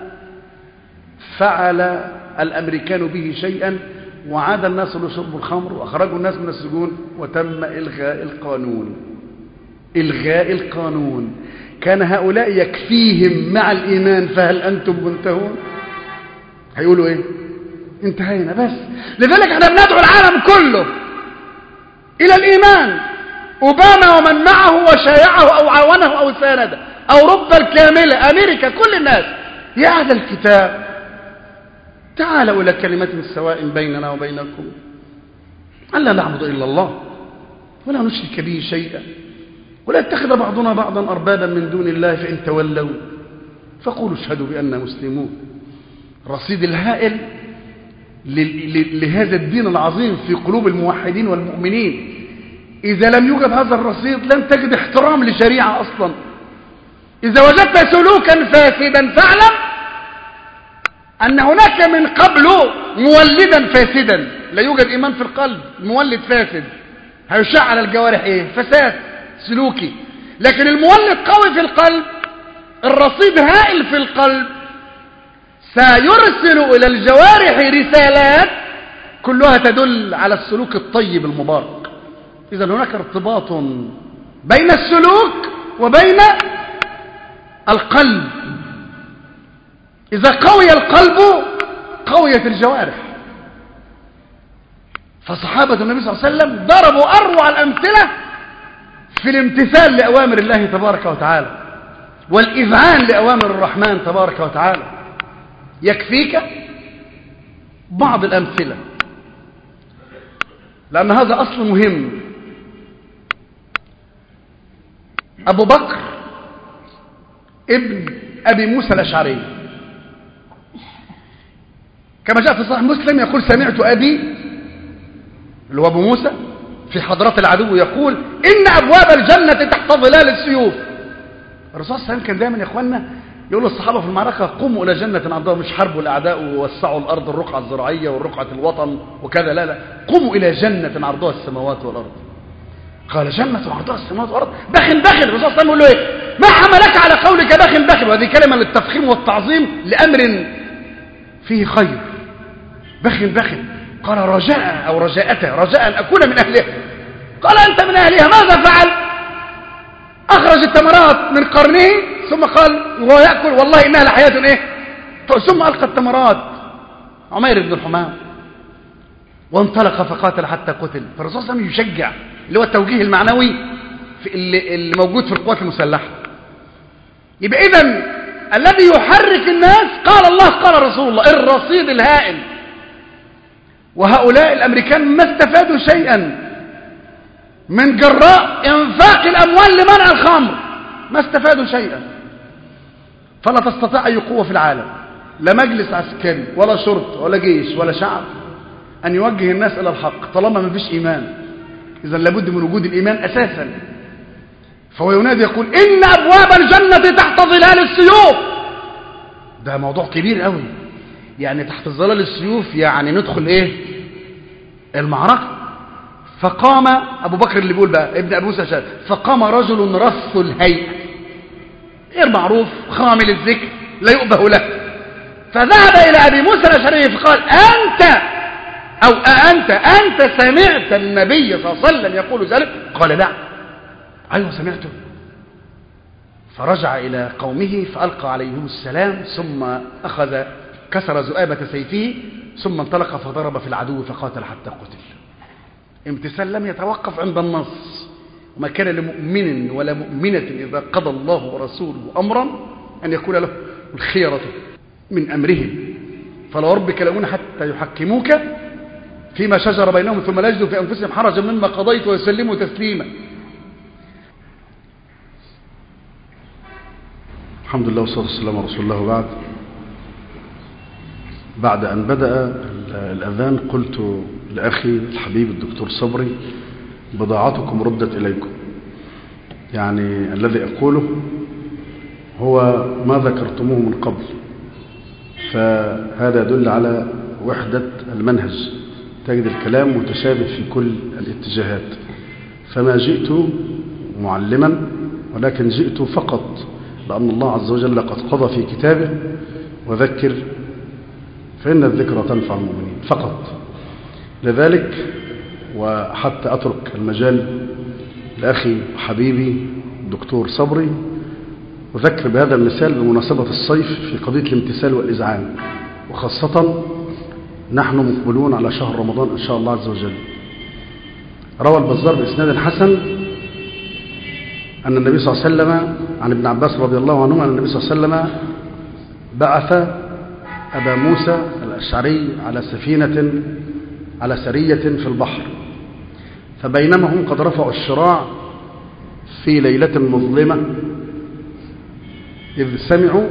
فعل الأمريكان به شيئا، وعاد الناس لشرب الخمر وأخرجوا الناس من السجون، وتم إلغاء القانون. إلغاء القانون. كان هؤلاء يكفيهم مع الإيمان فهل أنتم منتهون؟ هيقولوا إيه؟ انتهينا بس. لذلك احنا بندعو العالم كله إلى الإيمان. أوباما ومن معه وشايعه أو عاونه أو سانده، أوروبا الكاملة، أمريكا، كل الناس، يا أهل الكتاب تعالوا إلى كلمة سواء بيننا وبينكم ألا نعبد إلا الله ولا نشرك به شيئا ولا يتخذ بعضنا بعضا أربابا من دون الله، فإن تولوا فقولوا اشهدوا بأننا مسلمون. الرصيد الهائل لهذا الدين العظيم في قلوب الموحدين والمؤمنين. إذا لم يوجد هذا الرصيد لن تجد احترام لشريعة أصلا. إذا وجدت سلوكا فاسدا فاعلم أن هناك من قبله مولدا فاسدا. لا يوجد إيمان في القلب، مولد فاسد هيشع على الجوارح إيه؟ فساد سلوكي. لكن المولد قوي في القلب، الرصيد هائل في القلب، سيرسل إلى الجوارح رسالات كلها تدل على السلوك الطيب المبارك. إذا هناك ارتباط بين السلوك وبين القلب. إذا قوي القلب قويت الجوارح. فصحابة النبي صلى الله عليه وسلم ضربوا أروع الأمثلة في الامتثال لأوامر الله تبارك وتعالى والإذعان لأوامر الرحمن تبارك وتعالى. يكفيك بعض الأمثلة لأن هذا أصل مهم. أبو بكر ابن أبي موسى الأشعري، كما جاء في صحيح مسلم يقول سمعت أبي اللي هو أبو موسى في حضرات العدو يقول إن أبواب الجنة تحت ظلال السيوف. الرسول صلى الله عليه وسلم كان دائما يا إخواننا يقول للصحابة في المعركة قوموا إلى جنة عندهم، مش حربوا الأعداء ووسعوا الأرض الرقعة الزراعية والرقعة الوطن وكذا، لا قوموا إلى جنة عرضها السماوات والأرض. قال جنة عرضها السماوات والأرض بخل بخل. الرسول صلى الله عليه وسلم يقول له إيه؟ ما حملك على قولك بخل بخل؟ وهذه كلمة للتفخيم والتعظيم لأمر فيه خير. بخل بخل. قال رجاء أو رجاءته، رجاء أن أكون من أهلها. قال أنت من أهلها. ماذا فعل؟ أخرج التمرات من قرنه ثم قال وهو يأكل والله إنها لحياة إيه؟ ثم ألقى التمرات عمير بن الحمام وانطلق فقاتل حتى قتل. فالرسول صلى الله عليه وسلم يشجع، اللي هو التوجيه المعنوي في اللي موجود في القوات المسلحة. يبقى إذن الذي يحرك الناس قال الله قال رسول الله، الرصيد الهائل. وهؤلاء الأمريكان ما استفادوا شيئا من جراء انفاق الأموال لمنع الخمر، ما استفادوا شيئا. فلا تستطيع أي قوة في العالم، لا مجلس عسكري ولا شرطة ولا جيش ولا شعب، أن يوجه الناس إلى الحق طالما ما فيش إيمان. إذا لابد من وجود الإيمان أساسا. فهو ينادي يقول إن أبواب الجنة تحت ظلال السيوف. ده موضوع كبير قوي، يعني تحت ظلال السيوف يعني ندخل إيه؟ المعركة. فقام أبو بكر اللي بيقول بقى ابن أبو موسى، فقام رجل رث الهيئة غير معروف خامل الذكر لا يؤبه له، فذهب إلى أبي موسى الأشعري فقال أنت أو أنت سمعت النبي صلى الله عليه وسلم يقول ذلك؟ قال لا. أيوه سمعته. فرجع إلى قومه فألقى عليهم السلام، ثم أخذ كسر ذؤابة سيفه، ثم انطلق فضرب في العدو فقاتل حتى قتل. امتثال لم يتوقف عند النص. وما كان لمؤمن ولا مؤمنة إذا قضى الله ورسوله أمرا أن يكون له الخيرة من أمره. فلو ربك لأمون حتى يحكموك فيما شجر بينهم ثم لا يجدوا في أنفسهم حرجا مما قضيت ويسلموا تسليما. الحمد لله والصلاة والسلام على رسول الله. بعد أن بدأ الأذان قلت لأخي الحبيب الدكتور صبري بضاعتكم ردت إليكم. يعني الذي أقوله هو ما ذكرتموه من قبل، فهذا يدل على وحدة المنهج. تجد الكلام متشابه في كل الاتجاهات. فما جئت معلما، ولكن جئت فقط لأن الله عز وجل قد قضى في كتابه وذكر فإن الذكرى تنفع المؤمنين فقط. لذلك وحتى أترك المجال لأخي حبيبي الدكتور صبري، أذكر بهذا المثال بمناسبة الصيف في قضية الامتثال والإذعان، وخاصة نحن مقبلون على شهر رمضان إن شاء الله عز وجل. روى البزار بإسناد حسن أن النبي صلى الله عليه وسلم عن ابن عباس رضي الله عنهما أن النبي صلى الله عليه وسلم بعث أبا موسى الأشعري على سرية في البحر، فبينما هم قد رفعوا الشراع في ليلة مظلمة إذ سمعوا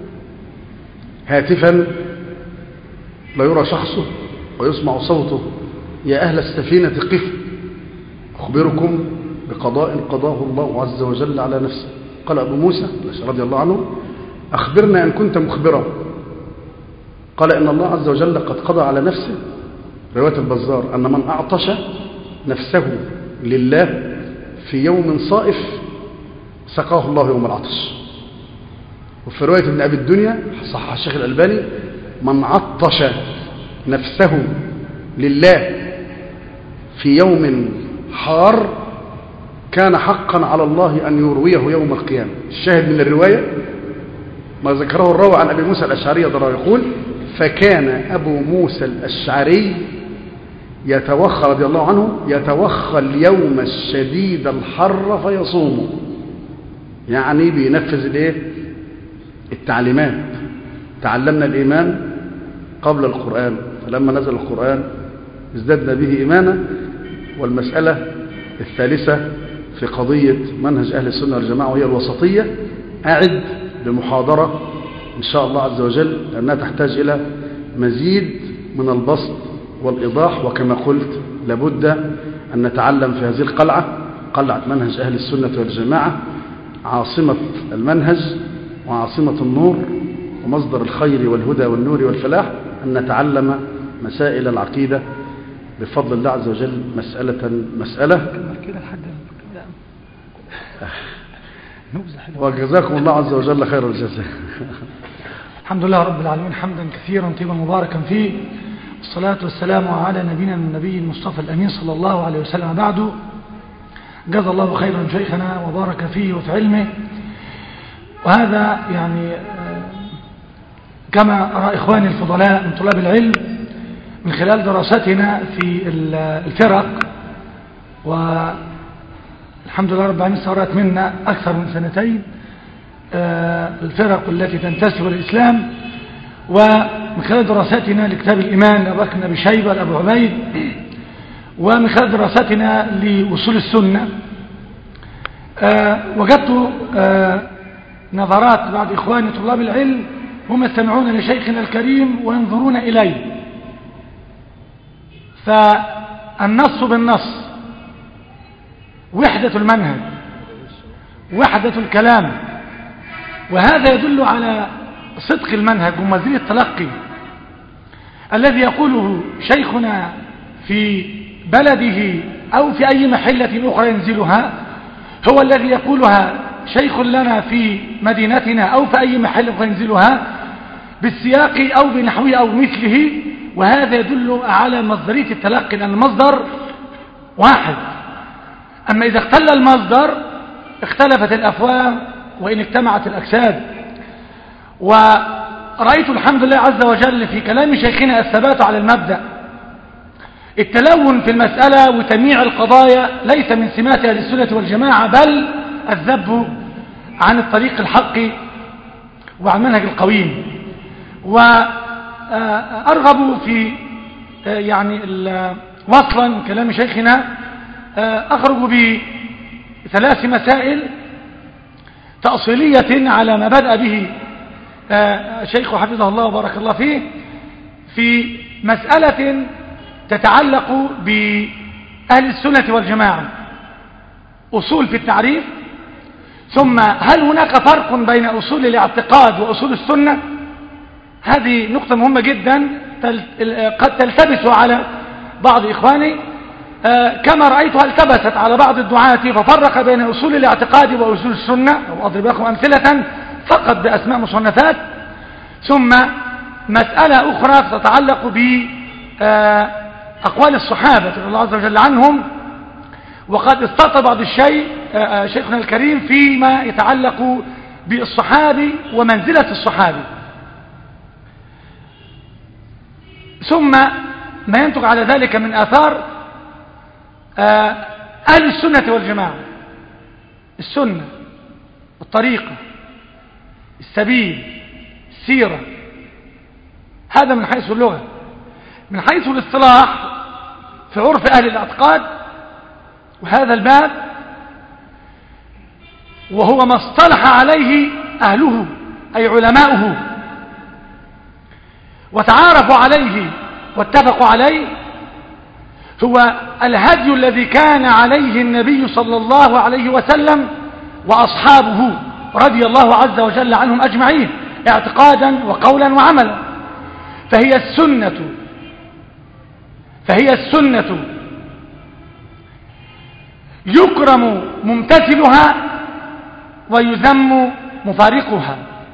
هاتفا لا يرى شخصه ويسمع صوته: يا أهل السفينة قفوا أخبركم بقضاء قضاه الله عز وجل على نفسه. قال أبو موسى رضي الله عنه: أخبرنا إن كنت مخبرا. قال: إن الله عز وجل قد قضى على نفسه، رواية البزار، أن من أعطش نفسه لله في يوم صائف سقاه الله يوم العطش. وفي رواية ابن أبي الدنيا صحح الشيخ الألباني: من عطش نفسه لله في يوم حار كان حقا على الله أن يرويه يوم القيامة. الشاهد من الرواية ما ذكره الراوي عن أبي موسى الأشعري يقول: فكان أبو موسى الأشعري يتوخى رضي الله عنه يتوخى اليوم الشديد الحر فيصومه، يعني بينفذ التعليمات. تعلمنا الإيمان قبل القرآن، فلما نزل القرآن ازددنا به إيمانا. والمسألة الثالثة في قضية منهج أهل السنة والجماعة وهي الوسطية: أعد بمحاضرة إن شاء الله عز وجل، لأنها تحتاج إلى مزيد من البسط والإيضاح. وكما قلت لابد أن نتعلم في هذه القلعة، قلعة منهج أهل السنة والجماعة، عاصمة المنهج وعاصمة النور ومصدر الخير والهدى والنور والفلاح، أن نتعلم مسائل العقيدة بفضل الله عز وجل مسألة. وجزاكم الله عز وجل خير الجزاء. الحمد لله رب العالمين حمدا كثيرا طيبا مباركا فيه، والصلاة والسلام على نبينا النبي المصطفى الأمين صلى الله عليه وسلم. بعد، جزا الله خيرا شيخنا وبارك فيه وفي علمه. وهذا يعني كما رأى إخواني الفضلاء من طلاب العلم من خلال دراستنا في الفرق، والحمد لله رب العالمين صارت منا أكثر من 2 سنين الفرق التي تنتسب للإسلام، ومن خلال دراستنا لكتاب الإيمان لأبي بكر بن أبي شيبة لأبو عبيد، ومن خلال دراستنا لأصول السنة، وجدت نظرات بعض إخواني طلاب العلم هم يستمعون لشيخنا الكريم وينظرون إليه، فالنص بالنص، وحدة المنهج، وحدة الكلام، وهذا يدل على صدق المنهج ومزيد التلقي الذي يقوله شيخنا في بلده أو في أي محلة أخرى ينزلها هو الذي يقولها شيخ لنا في مدينتنا أو في أي محل أخرى ينزلها بالسياق أو بنحوه أو مثله، وهذا يدل على مصدرية التلقي، لأن المصدر واحد. أما إذا اختل المصدر اختلفت الأفواه وإن اجتمعت الأجساد. ورأيت الحمد لله عز وجل في كلام شيخنا الثبات على المبدأ، التلون في المسألة وتمييع القضايا ليس من سمات أهل السنة والجماعة، بل الذب عن الطريق الحق وعن منهج القويم. وأرغب في يعني وصلا كلام شيخنا أخرج ب3 مسائل تأصيلية على ما بدأ به شيخ حفظه الله وبارك الله فيه، في مسألة تتعلق بأهل السنة والجماعة، أصول في التعريف، ثم هل هناك فرق بين أصول الاعتقاد وأصول السنة؟ هذه نقطة مهمة جدا قد تلتبس على بعض إخواني، كما رأيتها التبست على بعض الدعاة ففرق بين أصول الاعتقاد وأصول السنة، وأضرب لكم أمثلة فقط بأسماء مصنفات. ثم مسألة أخرى تتعلق بأقوال الصحابة رضي الله عز وجل عنهم، وقد استطرد بعض الشيء شيخنا الكريم فيما يتعلق بالصحابي ومنزلة الصحابي، ثم ما ينتج على ذلك من آثار أهل السنة والجماعة، السنة، الطريقة، السبيل، السيرة. هذا من حيث اللغة. من حيث الاصطلاح في عرف أهل الاعتقاد، وهذا الباب وهو ما اصطلح عليه أهله أي علماؤه وتعارفوا عليه واتفقوا عليه، هو الهدي الذي كان عليه النبي صلى الله عليه وسلم وأصحابه رضي الله عز وجل عنهم أجمعين اعتقادا وقولا وعملا. فهي السنة يكرم ممتثلها ويذم مفارقها.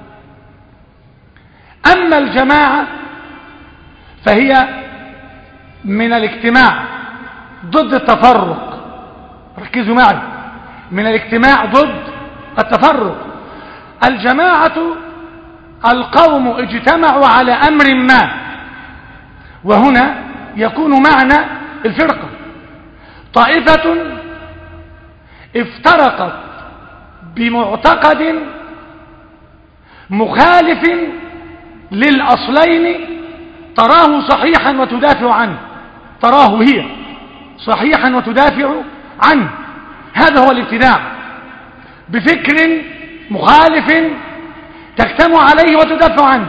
أما الجماعة فهي من الاجتماع ضد التفرق. ركزوا معي، من الاجتماع ضد التفرق. الجماعة القوم اجتمعوا على أمر ما، وهنا يكون معنى الفرقة. طائفة افترقت بمعتقد مخالف للأصلين تراه صحيحا وتدافع عنه، تراه هي صحيحا وتدافع عنه. هذا هو الابتداع، بفكر مخالف تجتمع عليه وتدافع عنه.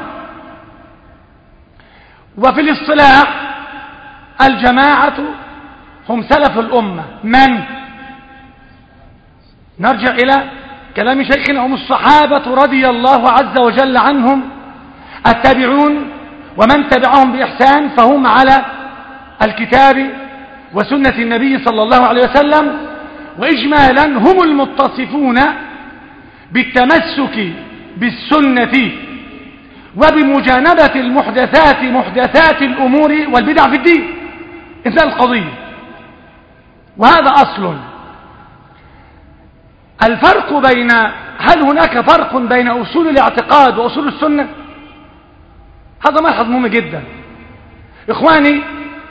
وفي الاصطلاح الجماعة هم سلف الأمة. من؟ نرجع إلى كلام شيخنا، هم الصحابة رضي الله عز وجل عنهم، التابعون ومن تبعهم بإحسان، فهم على الكتاب وسنة النبي صلى الله عليه وسلم، وإجمالا هم المتصفون بالتمسك بالسنة وبمجانبة المحدثات محدثات الأمور والبدع في الدين. انتهى القضية. وهذا أصل. الفرق بين، هل هناك فرق بين أصول الاعتقاد وأصول السنة؟ هذا ملحظ مهم جدا. إخواني،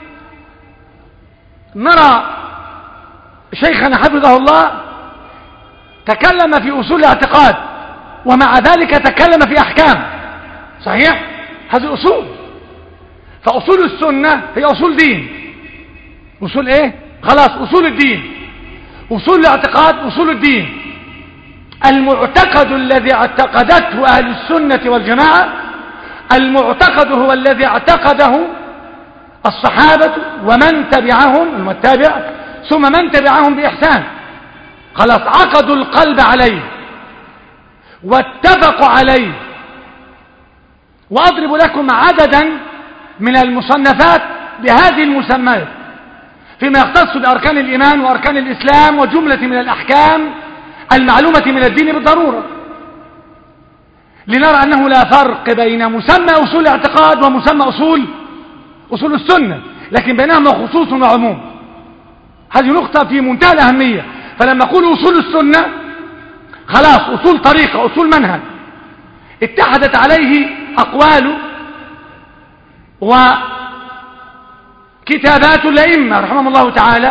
نرى شيخنا حفظه الله تكلم في أصول الاعتقاد ومع ذلك تكلم في أحكام. صحيح؟ هذه أصول. فأصول السنة هي أصول دين. أصول إيه؟ خلاص، أصول الدين. أصول الاعتقاد أصول الدين. المعتقد الذي اعتقدته أهل السنة والجماعة، المعتقد هو الذي اعتقده الصحابة ومن تبعهم، المتابع، ثم من تبعهم بإحسان. خلاص، عقدوا القلب عليه واتفقوا عليه. وأضرب لكم عددا من المصنفات بهذه المسميات فيما يختص بأركان الإيمان وأركان الإسلام وجملة من الأحكام المعلومة من الدين بالضرورة، لنرى أنه لا فرق بين مسمى أصول الاعتقاد ومسمى أصول السنة، لكن بينهما خصوص وعموم. هذه نقطة في منتهى الأهمية. فلما نقول أصول السنة، خلاص أصول طريقة، أصول منهج اتحدت عليه أقوال وكتابات الأئمة رحمهم الله تعالى.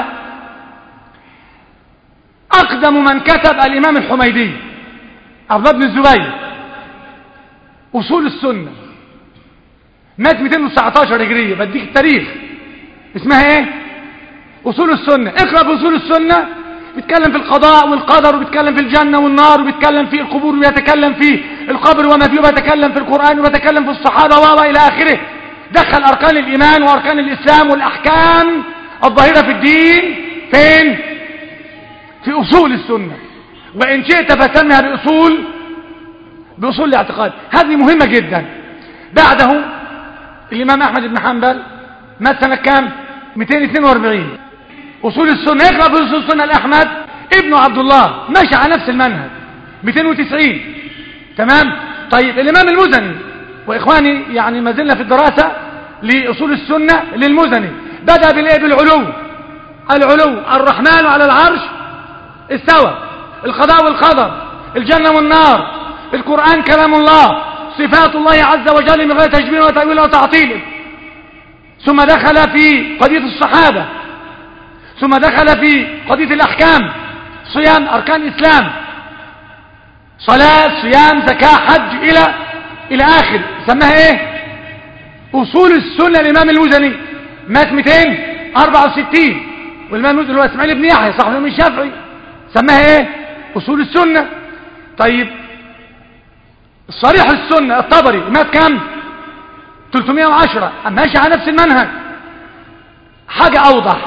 أقدم من كتب الإمام الحميدي عبد الله بن الزبير أصول السنة، مات 219 هجرية. بديك التاريخ، اسمها ايه؟ أصول السنة. اقرأ بأصول السنة، بيتكلم في القضاء والقدر، وبيتكلم في الجنة والنار، وبيتكلم في القبور، وبيتكلم في القبر وما فيه، وبيتكلم في القرآن، وبيتكلم في الصحابة إلى آخره. دخل أركان الإيمان وأركان الإسلام والأحكام الظاهرة في الدين فين؟ في أصول السنة. وإن شئت فسمها بأصول الاعتقاد. هذه مهمة جدا. بعده الإمام أحمد بن حنبل مات سنة كام؟ 242. أصول السنة، يقرأ في أصول السنة الأحمد ابن عبد الله ماشي على نفس المنهج 290. تمام؟ طيب الإمام المزني، وإخواني يعني ما زلنا في الدراسة لأصول السنة للمزني، بدأ بالعلو. الرحمن على العرش استوى، القضاء والقدر، الجنة والنار، القرآن كلام الله، صفات الله عز وجل من غير تشبيه وتأويل وتعطيل. ثم دخل في قضية الصحابة، ثم دخل في قضية الأحكام، صيام، أركان الإسلام، صلاة، صيام، زكاة، حج، إلى آخر. سماها إيه؟ أصول السنة. الإمام المزني مات 264. والإمام المزني هو إسماعيل بن يحيى صاحب الإمام الشافعي، سماها إيه؟ أصول السنة. طيب صريح السنة الطبري مات كام؟ 310. ماشي على نفس المنهج. حاجة أوضح،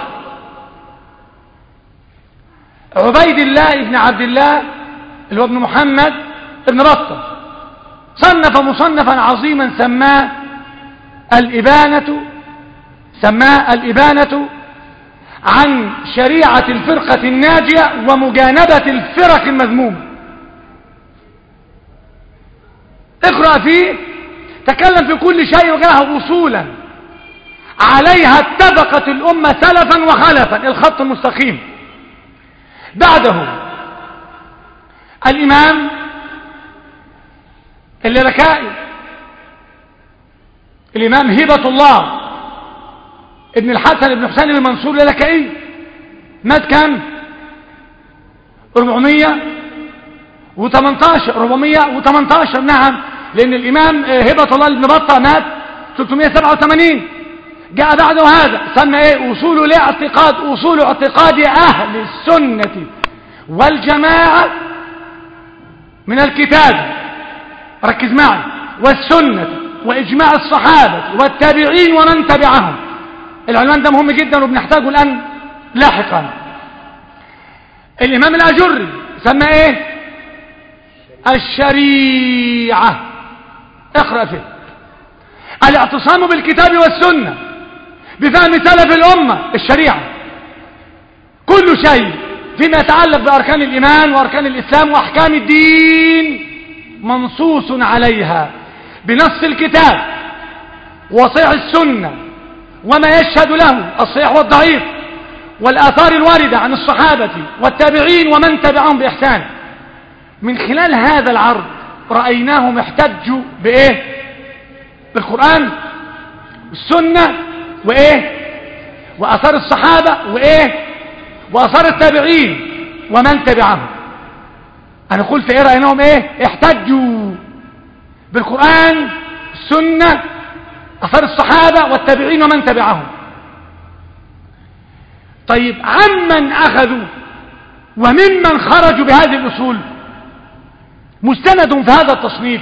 عبيد الله ابن عبد الله اللي هو ابن محمد ابن بطة صنف مصنفا عظيما سماه الإبانة عن شريعة الفرقة الناجية ومجانبة الفرق المذمومة. اقرأ فيه، تكلم في كل شيء وجعله أصولا عليها اتفقت الأمة سلفا وخلفا، الخط المستقيم. بعده الإمام اللالكائي، الإمام هبة الله ابن الحسن ابن حسين بن منصور اللالكائي، مات كام؟ 418. نعم، لأن الإمام هبة الله ابن بطة مات 387. جاء بعده هذا سمى ايه؟ أصول الاعتقاد، أصول اعتقاد أهل السنة والجماعة من الكتاب ركز معي، والسنة وإجماع الصحابة والتابعين ومن تبعهم. العنوان ده مهم جدا وبنحتاجه الآن لاحقا. الإمام الأجري سمى إيه؟ الشريعة. اقرأ فيه الاعتصام بالكتاب والسنة بفهم سلف الأمة. الشريعة كل شيء فيما يتعلق بأركان الإيمان وأركان الإسلام وأحكام الدين منصوص عليها بنص الكتاب وصحيح السنة وما يشهد له الصحيح والضعيف والآثار الواردة عن الصحابة والتابعين ومن تبعهم بإحسان. من خلال هذا العرض رأيناهم احتجوا بإيه؟ بالقرآن والسنة وإيه؟ وآثار الصحابة وإيه؟ وآثار التابعين ومن تبعهم. أنا قلت إيه؟ رأيناهم إيه؟ احتجوا بالقرآن السنة أثار الصحابة والتابعين ومن تبعهم. طيب عمن أخذوا وممن خرجوا بهذه الأصول مستند في هذا التصنيف؟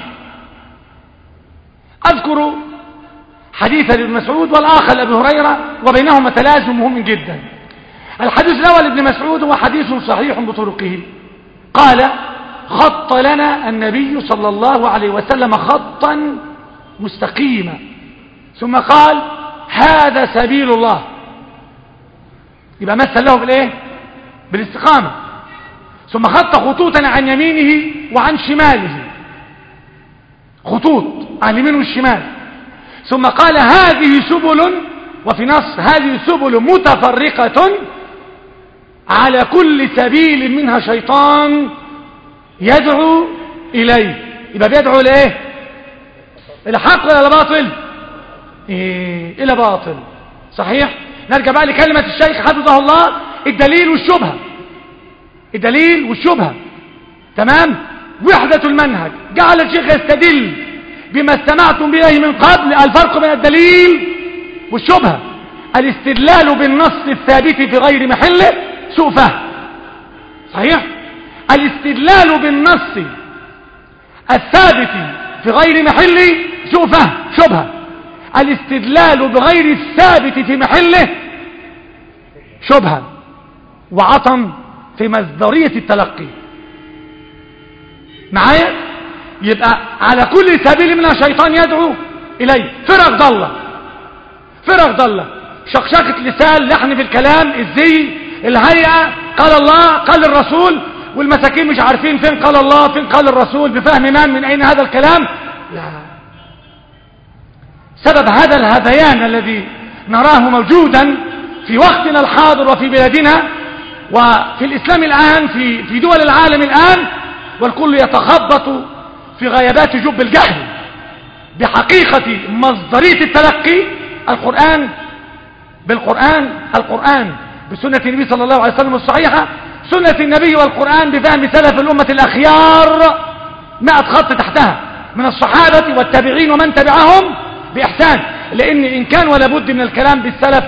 أذكر حديث ابن مسعود والآخر لأبي هريرة وبينهما تلازم مهم جدا. الحديث الأول ابن مسعود هو حديث صحيح بطرقه. قال خط لنا النبي صلى الله عليه وسلم خطا مستقيما ثم قال هذا سبيل الله. يبقى مثل له بالايه؟ بالاستقامة. ثم خط خطوطا عن يمينه وعن شماله، خطوط عن اليمين والشمال. ثم قال هذه سبل، وفي نص هذه سبل متفرقة على كل سبيل منها شيطان يدعو إليه. يبقى بيدعو لإيه؟ إلى حق ولا إلى باطل؟ إلى باطل. صحيح؟ نرجع بقى لكلمة الشيخ حفظه الله، الدليل والشبهة. الدليل والشبهة، تمام؟ وحدة المنهج. جعل الشيخ يستدل بما استمعتم به من قبل. الفرق بين الدليل والشبهة الاستدلال بالنص الثابت في غير محله سوء فهم. صحيح؟ الاستدلال بالنص الثابت في غير محله سوء فهم شبهة. الاستدلال بغير الثابت في محله شبهة وعطم في مصدرية التلقي. معايا؟ يبقى على كل سبيل منها شيطان يدعو إليه. فرق ضالة، فرق ضالة، شقشقة لسان، لحن في الكلام، الزي، الهيئة، قال الله قال الرسول، والمساكين مش عارفين فين قال الله فين قال الرسول، بفهم من أين هذا الكلام. لا. سبب هذا الهذيان الذي نراه موجودا في وقتنا الحاضر وفي بلادنا وفي الإسلام الآن في دول العالم الآن، والكل يتخبط في غيابات جب الجهل بحقيقة مصدرية التلقي. القرآن بالقرآن، القرآن بسنة النبي صلى الله عليه وسلم الصحيحة، سنة النبي والقرآن بفهم سلف الأمة الأخيار 100 خط تحتها من الصحابة والتابعين ومن تبعهم بإحسان. لأن إن كان ولا بد من الكلام بالسلف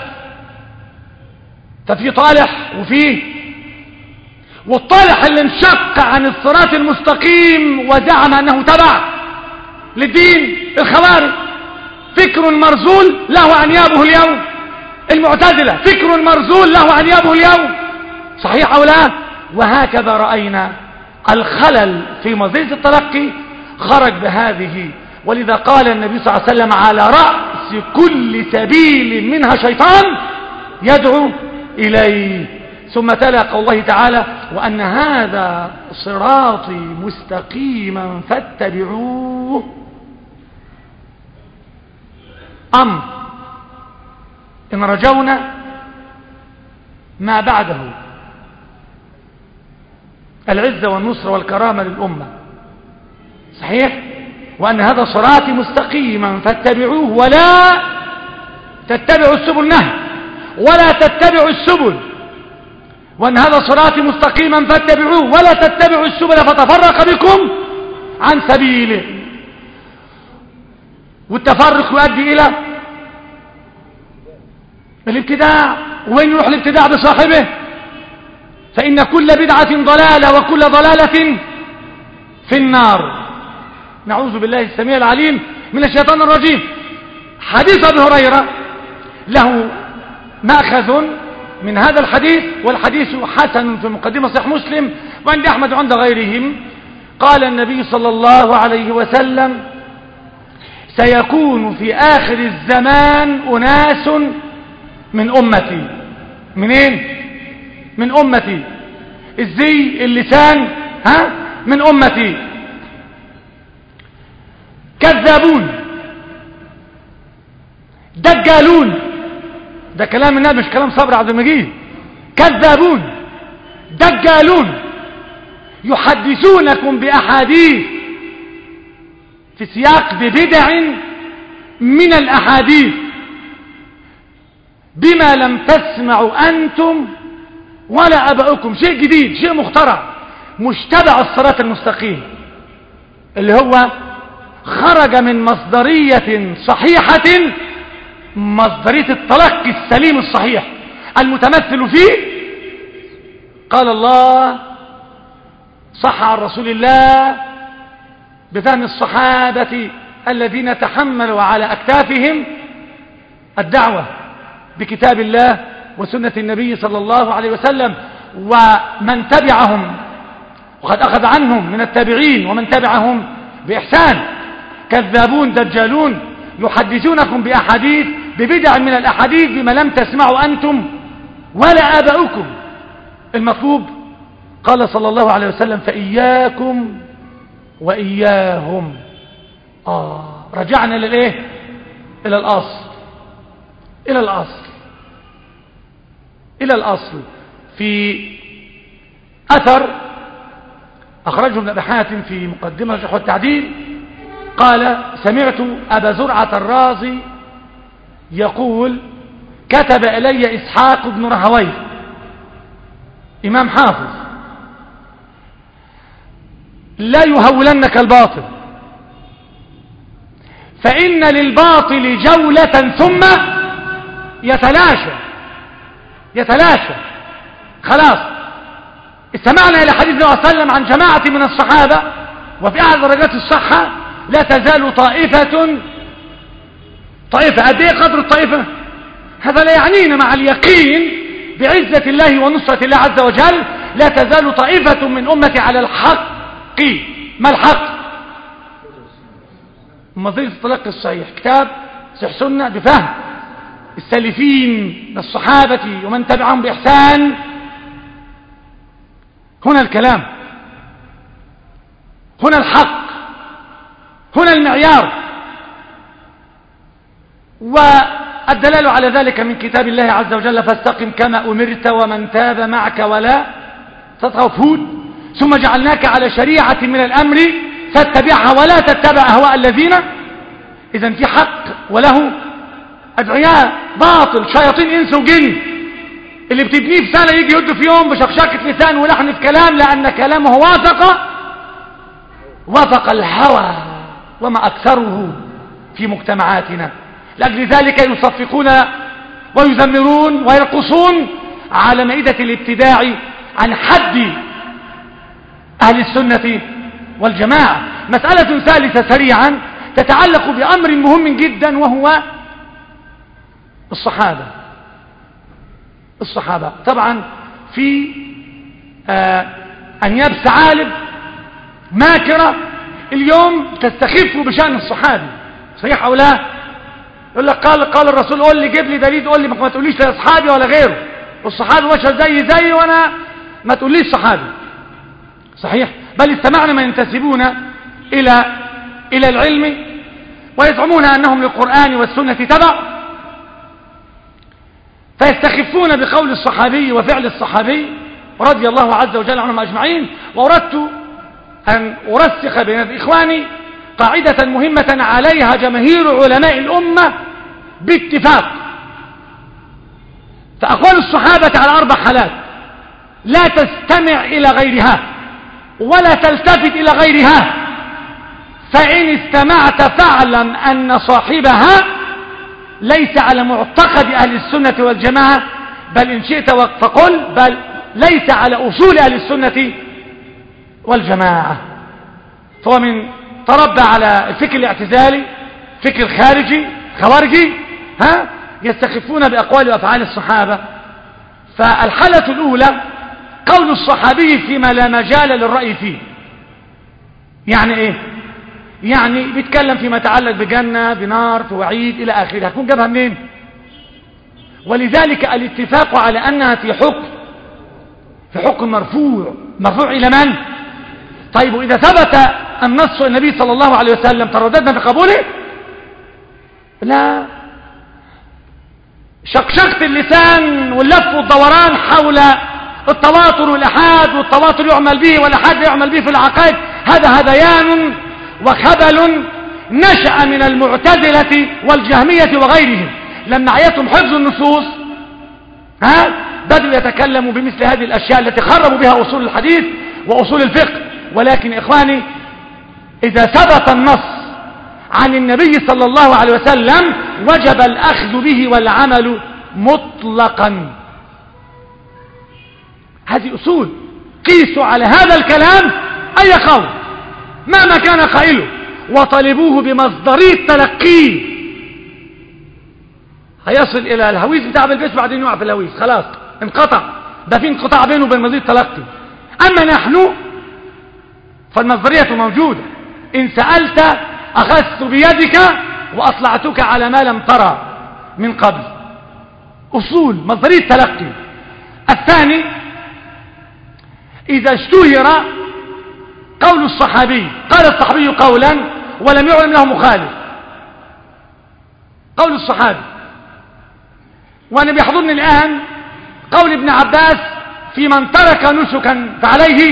ففي طالح وفيه، والطالح اللي انشق عن الصراط المستقيم وزعم أنه تبع للدين الخوارج، فكر مرزول له أنيابه اليوم. المعتزلة فكر مرزول له أنيابه اليوم. صحيح أو لا؟ وهكذا رأينا الخلل في مصدرية التلقي خرج بهذه. ولذا قال النبي صلى الله عليه وسلم على رأس كل سبيل منها شيطان يدعو إليه. ثم تلا قول الله تعالى وأن هذا صراطي مستقيما فاتبعوه. أمر إن رجونا ما بعده العزة والنصر والكرامة للأمة. صحيح؟ وأن هذا صراطي مستقيما فاتبعوه ولا تتبعوا السبل نهي ولا تتبعوا السبل. وأن هذا صراطي مستقيما فاتبعوه ولا تتبعوا السبل فتفرق بكم عن سبيله. والتفرق يؤدي إلى الابتداع. وين يروح الابتداع بصاحبه؟ فإن كل بدعة ضلالة وكل ضلالة في النار. نعوذ بالله السميع العليم من الشيطان الرجيم. حديث أبي هريرة له مأخذ من هذا الحديث، والحديث حسن في مقدمة صحيح مسلم وعند أحمد وعند غيرهم. قال النبي صلى الله عليه وسلم: سيكون في آخر الزمان أناس من أمتي. منين؟ من أمتي. الزي اللسان من أمتي. كذابون دجالون. ده كلام النبي مش كلام صبري عبد المجيد. كذابون دجالون يحدثونكم بأحاديث في سياق ببدع من الأحاديث بما لم تسمعوا أنتم ولا أباؤكم. شيء جديد، شيء مخترع، مشتبع الصراط المستقيم، اللي هو خرج من مصدرية صحيحة، مصدرية التلقي السليم الصحيح المتمثل فيه قال الله، صح عن رسول الله بفهم الصحابة الذين تحملوا على أكتافهم الدعوة بكتاب الله وسنة النبي صلى الله عليه وسلم ومن تبعهم، وقد أخذ عنهم من التابعين ومن تبعهم بإحسان. كذابون دجالون يحدثونكم بأحاديث ببدع من الأحاديث بما لم تسمعوا أنتم ولا آباؤكم. المطلوب قال صلى الله عليه وسلم: فإياكم وإياهم. رجعنا للإيه؟ إلى الأصل، إلى الأصل، إلى الأصل. في أثر أخرجه ابن أبي حاتم في مقدمة الجرح والتعديل قال: سمعت أبا زرعة الرازي يقول: كتب إلي إسحاق بن رهويه، إمام حافظ: لا يهولنك الباطل، فإن للباطل جولة ثم يتلاشى. خلاص استمعنا إلى حديث النبي صلى الله عليه وسلم عن جماعة من الصحابة وفي أعلى درجات الصحة: لا تزال طائفة. قد ايه قدر الطائفة؟ هذا لا يعنينا مع اليقين بعزة الله ونصرة الله عز وجل. لا تزال طائفة من أمتي على الحق. ما الحق؟ مصدر التلقي الصحيح، كتاب صحيح سنة بفهم السالفين من الصحابة ومن تبعهم بإحسان. هنا الكلام، هنا الحق، هنا المعيار. والدلال على ذلك من كتاب الله عز وجل: فاستقم كما أمرت ومن تاب معك ولا تطغوا. هود: ثم جعلناك على شريعة من الأمر فاتبعها ولا تتبع أهواء الذين. إذن في حق وله أدعياء باطل، شياطين إنس وجن، اللي بتبنيه في سنة يجي يده في يوم بشخشكة لسان ولحن في كلام، لأن كلامه وافق الهوى وما أكثره في مجتمعاتنا. لأجل ذلك يصفقون ويزمرون ويرقصون على مائدة الابتداع عن حد أهل السنة والجماعة. مسألة ثالثة سريعا تتعلق بأمر مهم جدا، وهو الصحابة. طبعا في أنياب ثعالب ماكرة اليوم تستخف بشأن الصحابي، صحيح أو لا؟ يقول لك قال الرسول، قول لي، جيب لي دليل، قول لي، ما تقوليش لأصحابي ولا غيره، والصحابي بشر زي وانا ما تقوليش صحابي. صحيح، بل استمعنا من ينتسبون إلى العلم ويزعمون أنهم للقرآن والسنة تبع، فيستخفون بقول الصحابي وفعل الصحابي رضي الله عز وجل عنهم أجمعين. وأردت أن أرسخ بين إخواني قاعدة مهمة عليها جماهير علماء الأمة باتفاق. فأقوال الصحابة على 4 حالات: لا تستمع إلى غيرها ولا تلتفت إلى غيرها، فإن استمعت فاعلم أن صاحبها ليس على معتقد أهل السنة والجماعة، بل إن شئت فقل بل ليس على أصول أهل السنة والجماعة. فهو من تربى على الفكر الاعتزالي، فكر خارجي خوارجي، يستخفون بأقوال وأفعال الصحابة. فالحالة الأولى قول الصحابي فيما لا مجال للرأي فيه. يعني إيه؟ يعني بيتكلم فيما يتعلق بجنة بنار في وعيد إلى آخره، هتكون جابها منين؟ ولذلك الاتفاق على أنها في حكم مرفوع إلى من؟ طيب وإذا ثبت النص النبي صلى الله عليه وسلم ترددنا في قبوله؟ لا، شقشقة اللسان واللف والدوران حول التواتر والإحاد، والتواتر يعمل به والإحاد لا يعمل به في العقائد، هذا هذيان وخبل نشأ من المعتزلة والجهمية وغيرهم. لما عيتهم حفظ النصوص بدأوا يتكلموا بمثل هذه الأشياء التي خربوا بها أصول الحديث وأصول الفقه. ولكن إخواني، إذا ثبت النص عن النبي صلى الله عليه وسلم وجب الأخذ به والعمل مطلقا. هذه أصول، قيسوا على هذا الكلام أي قول مهما كان قائله وطالبوه بمصدري تلقيه، هيصل إلى الهويس بتاع بالبيت بعدين يقع في الهويس، خلاص انقطع، ده في انقطاع بينه وبين مصدر التلقي. أما نحن فالمصدرية موجودة. إن سألت أخذت بيدك وأطلعتك على ما لم ترى من قبل. أصول مصدرية التلقي. الثاني، إذا اشتهر قول الصحابي، قال الصحابي قولا ولم يعلم له مخالف، قول الصحابي، وأنا بيحضرني الآن قول ابن عباس في من ترك نسكا فعليه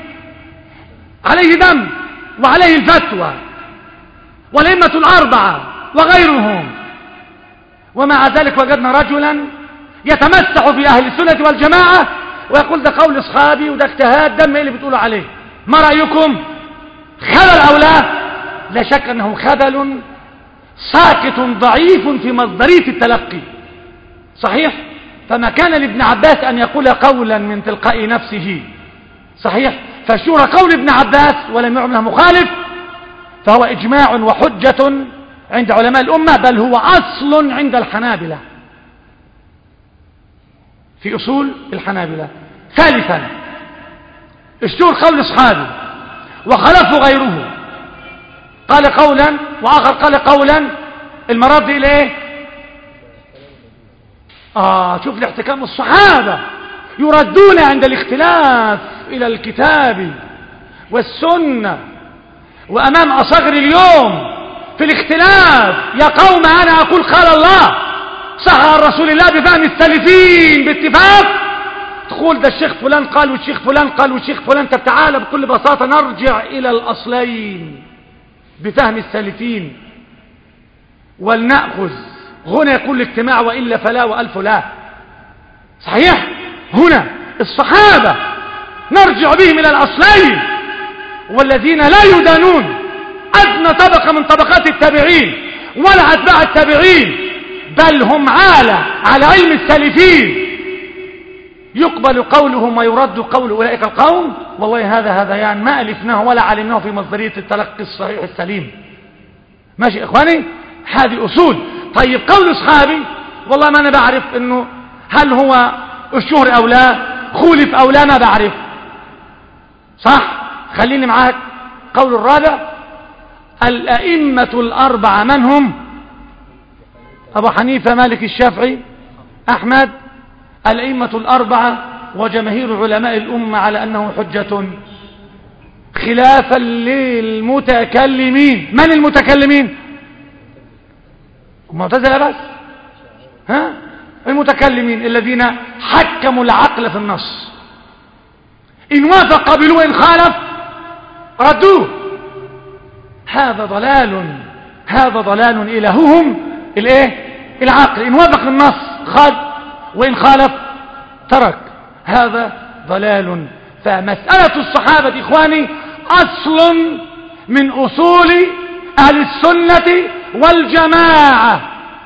دم وعليه الفتوى والأئمة الأربعة وغيرهم. ومع ذلك وجدنا رجلا يتمسح في أهل السنة والجماعة ويقول ده قول أصحابي وده اجتهاد، دم ايه اللي بتقولوا عليه؟ ما رأيكم؟ خلل أو لا؟ لا شك أنه خلل ساقط ضعيف في مصدرية التلقي. صحيح؟ فما كان لابن عباس أن يقول قولا من تلقاء نفسه. صحيح؟ فشور قول ابن عباس ولم يعمله مخالف فهو إجماع وحجة عند علماء الأمة، بل هو أصل عند الحنابلة في أصول الحنابلة. ثالثا، اشتور قول أصحابه وخلفه غيره، قال قولا وآخر قال قولا، المراد دي إليه؟ شوف الاحتكام، الصحابة يردون عند الاختلاف إلى الكتاب والسنة، وأمام أصغر اليوم في الاختلاف يا قوم أنا أقول قال الله صح عن رسول الله بفهم السلفين باتفاق، تقول ده الشيخ فلان قال والشيخ فلان قال والشيخ فلان. طب تعالى بكل بساطة نرجع إلى الأصلين بفهم السلفين ولنأخذ. هنا يقول الاجتماع وإلا فلا وألف لا. صحيح؟ هنا الصحابة نرجع بهم إلى الأصلين، والذين لا يدانون أدنى طبقة من طبقات التابعين ولا أتباع التابعين، بل هم على علم السلفين، يقبل قولهم ويرد قول أولئك القوم. والله هذا يعني ما ألفناه ولا علمناه في مصدرية التلقي الصحيح السليم. ماشي إخواني؟ هذه أصول. طيب قول أصحابي والله ما أنا بعرف إنه هل هو الشهر أو لا، خولف أو لا، ما بعرف. صح؟ خليني معاك. قول الرابع، الأئمة الأربعة من هم؟ أبو حنيفة مالك الشافعي أحمد، الأئمة الأربعة وجماهير علماء الأمة على أنه حجة، خلافا للمتكلمين. من المتكلمين؟ المعتزلة بس. المتكلمين الذين حكموا العقل في النص، إن وافق قبلوه وإن خالف ردوه. هذا ضلال إلههم العقل. إن وافق النص خذ وإن خالف ترك. هذا ضلال. فمسألة الصحابة إخواني أصل من أصول أهل السنة والجماعة،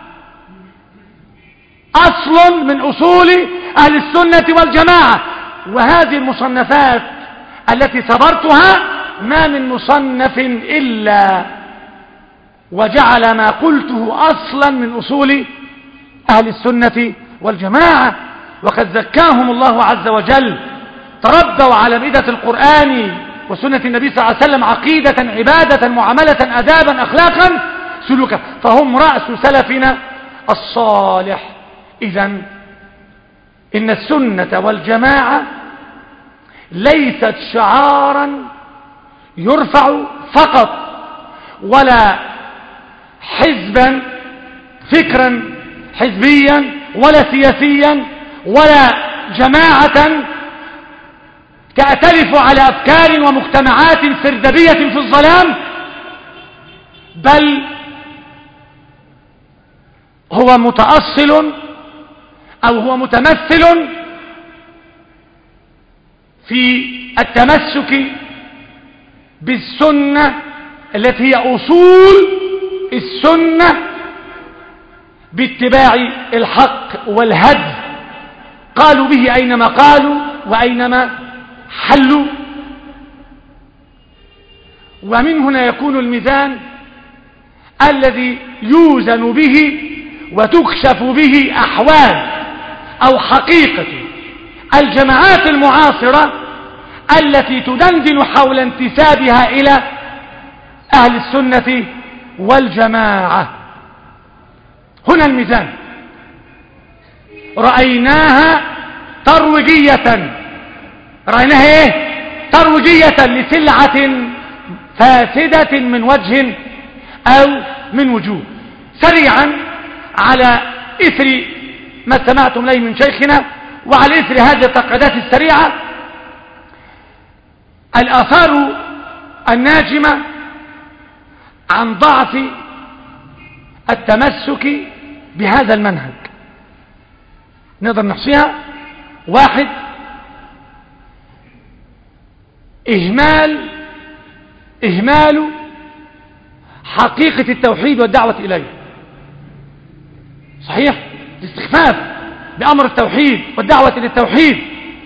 أصل من أصول أهل السنة والجماعة. وهذه المصنفات التي صبرتها ما من مصنف إلا وجعل ما قلته أصلا من أصول أهل السنة والجماعة، وقد زكاهم الله عز وجل، تربوا على مائدة القرآن وسنة النبي صلى الله عليه وسلم عقيدة، عبادة، معاملة، أدابا، أخلاقا، سلوكا، فهم رأس سلفنا الصالح. إذن إن السنة والجماعة ليست شعارا يرفع فقط، ولا حزبا، فكرا حزبيا، ولا سياسيا، ولا جماعة تأتلف على أفكار ومجتمعات سردبية في الظلام، بل هو متأصل أو هو متمثل في التمسك بالسنة التي هي أصول السنة، باتباع الحق والهدي قالوا به أينما قالوا وأينما حلوا. ومن هنا يكون الميزان الذي يوزن به وتكشف به أحوال أو حقيقة الجماعات المعاصرة التي تدندن حول انتسابها إلى أهل السنة والجماعة. هنا الميزان رأيناها ترويجية، رأيناها ايه؟ ترويجية لسلعة فاسدة من وجه أو من وجوه. سريعا على إثر ما سمعتم لي من شيخنا وعلى إثر هذه التقعيدات السريعة، الآثار الناجمة عن ضعف التمسك بهذا المنهج نقدر نحصيها. 1، إهمال حقيقة التوحيد والدعوة إليه. صحيح، الاستخفاف بأمر التوحيد والدعوة للتوحيد.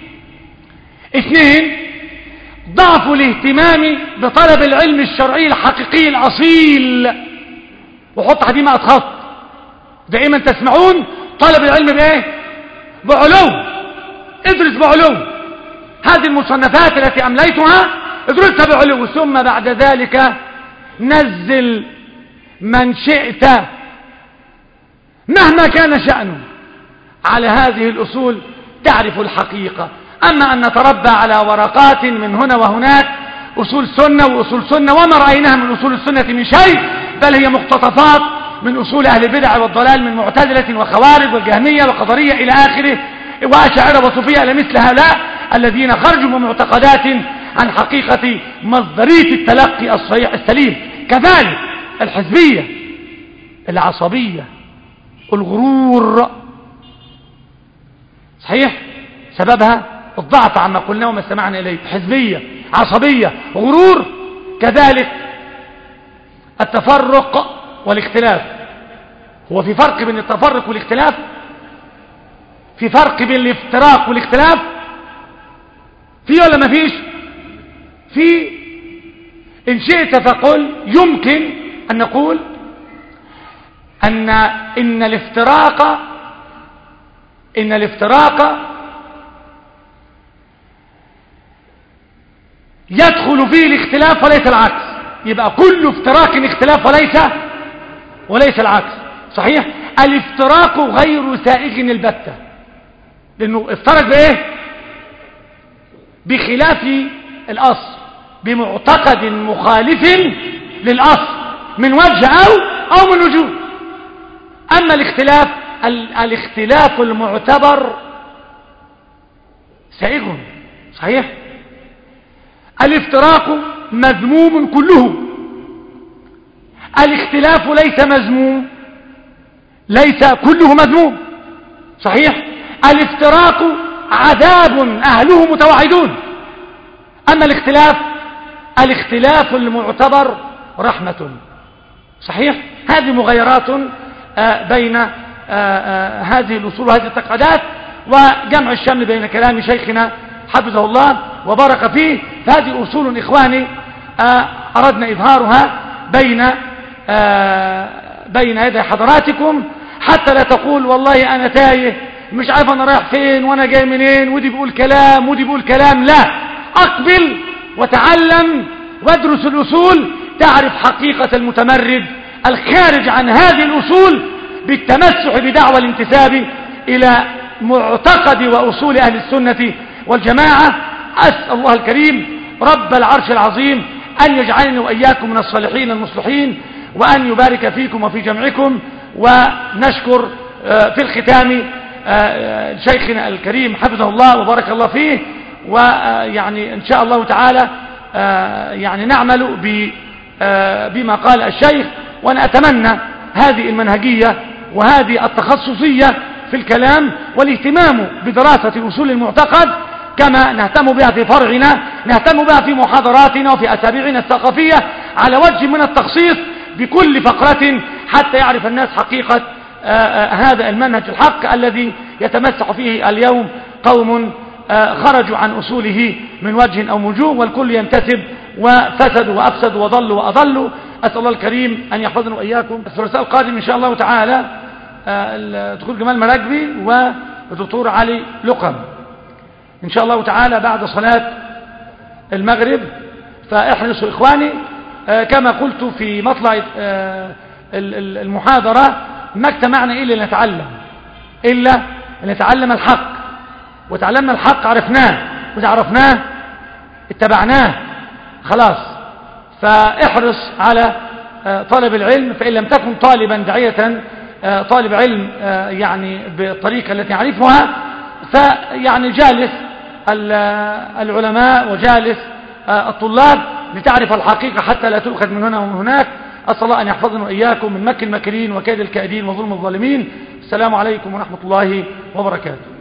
2، ضعف الاهتمام بطلب العلم الشرعي الحقيقي الأصيل. وحط حديمة خط، دائما تسمعون طلب العلم بإيه؟ بعلو. ادرس بعلو هذه المصنفات التي أمليتها، ادرسها بعلو، ثم بعد ذلك نزل من شئت مهما كان شأنه على هذه الأصول تعرف الحقيقة. أما أن نتربى على ورقات من هنا وهناك أصول سنة وأصول سنة، وما رأيناها من أصول السنة من شيء، بل هي مقتطفات من أصول أهل البدع والضلال من معتزلة وخوارج والجهمية وقدرية إلى آخره، وأشاعرة وصوفية إلى مثل هؤلاء الذين خرجوا من معتقدات عن حقيقة مصدرية التلقي الصحيح السليم. كذلك الحزبية، العصبية، الغرور. صحيح، سببها الضعف عما قلنا وما استمعنا إليه. حزبية، عصبية، غرور. كذلك التفرق والاختلاف. هو في فرق بين التفرق والاختلاف؟ في فرق بين الافتراق والاختلاف؟ في ولا ما فيش؟ في. إن شئت فقل يمكن أن نقول إن الافتراق يدخل فيه الاختلاف وليس العكس. يبقى كل افتراق اختلاف وليس العكس. صحيح، الافتراق غير سائغ البتة، لأنه افترق بإيه؟ بخلاف الأصل، بمعتقد مخالف للأصل من وجه أو من وجوه. أما الاختلاف المعتبر سائغ. صحيح، الافتراق مذموم كله، الاختلاف ليس مذموم، ليس كله مذموم. صحيح، الافتراق عذاب أهله متوعدون، أما الاختلاف المعتبر رحمة. صحيح، هذه مغايرات بين هذه الأصول وهذه التقعيدات، وجمع الشمل بين كلام شيخنا حفظه الله وبارك فيه. فهذه أصول إخواني أردنا إظهارها بين يدي حضراتكم، حتى لا تقول والله أنا تايه مش عارف أنا رايح فين وأنا جاي منين، ودي بيقول كلام ودي بيقول كلام. لا، أقبل وتعلم وادرس الأصول، تعرف حقيقة المتمرد الخارج عن هذه الأصول بالتمسح بدعوى الانتساب إلى معتقد وأصول أهل السنة والجماعة. أسأل الله الكريم رب العرش العظيم أن يجعلني وإياكم من الصالحين المصلحين، وأن يبارك فيكم وفي جمعكم. ونشكر في الختام شيخنا الكريم حفظه الله وبارك الله فيه، ويعني إن شاء الله تعالى يعني نعمل بما قال الشيخ. وأنا أتمنى هذه المنهجية وهذه التخصصية في الكلام والاهتمام بدراسة أصول المعتقد كما نهتم بها في فرعنا، نهتم بها في محاضراتنا وفي أسابيعنا الثقافية على وجه من التخصيص بكل فقرة، حتى يعرف الناس حقيقة هذا المنهج الحق الذي يتمسح فيه اليوم قوم خرجوا عن أصوله من وجه أو وجوه، والكل ينتسب وفسدوا وأفسدوا وضلوا وأضلوا. أسأل الله الكريم أن يحفظنا وإياكم. الثلاثاء القادم إن شاء الله تعالى دكتور جمال مراكبي والدكتور علي لقم إن شاء الله تعالى بعد صلاة المغرب. فاحرصوا إخواني كما قلت في مطلع المحاضرة، ما اجتمعنا إلا لنتعلم الحق، وتعلمنا الحق عرفناه، وإذا عرفناه اتبعناه خلاص. فاحرص على طالب العلم، فإن لم تكن طالبا داعية طالب علم يعني بالطريقة التي نعرفها، فيعني جالس العلماء وجالس الطلاب لتعرف الحقيقة حتى لا تؤخذ من هنا ومن هناك. أسأل الله أن يحفظنا وإياكم من مكر الماكرين وكيد الكائدين وظلم الظالمين. السلام عليكم ورحمة الله وبركاته.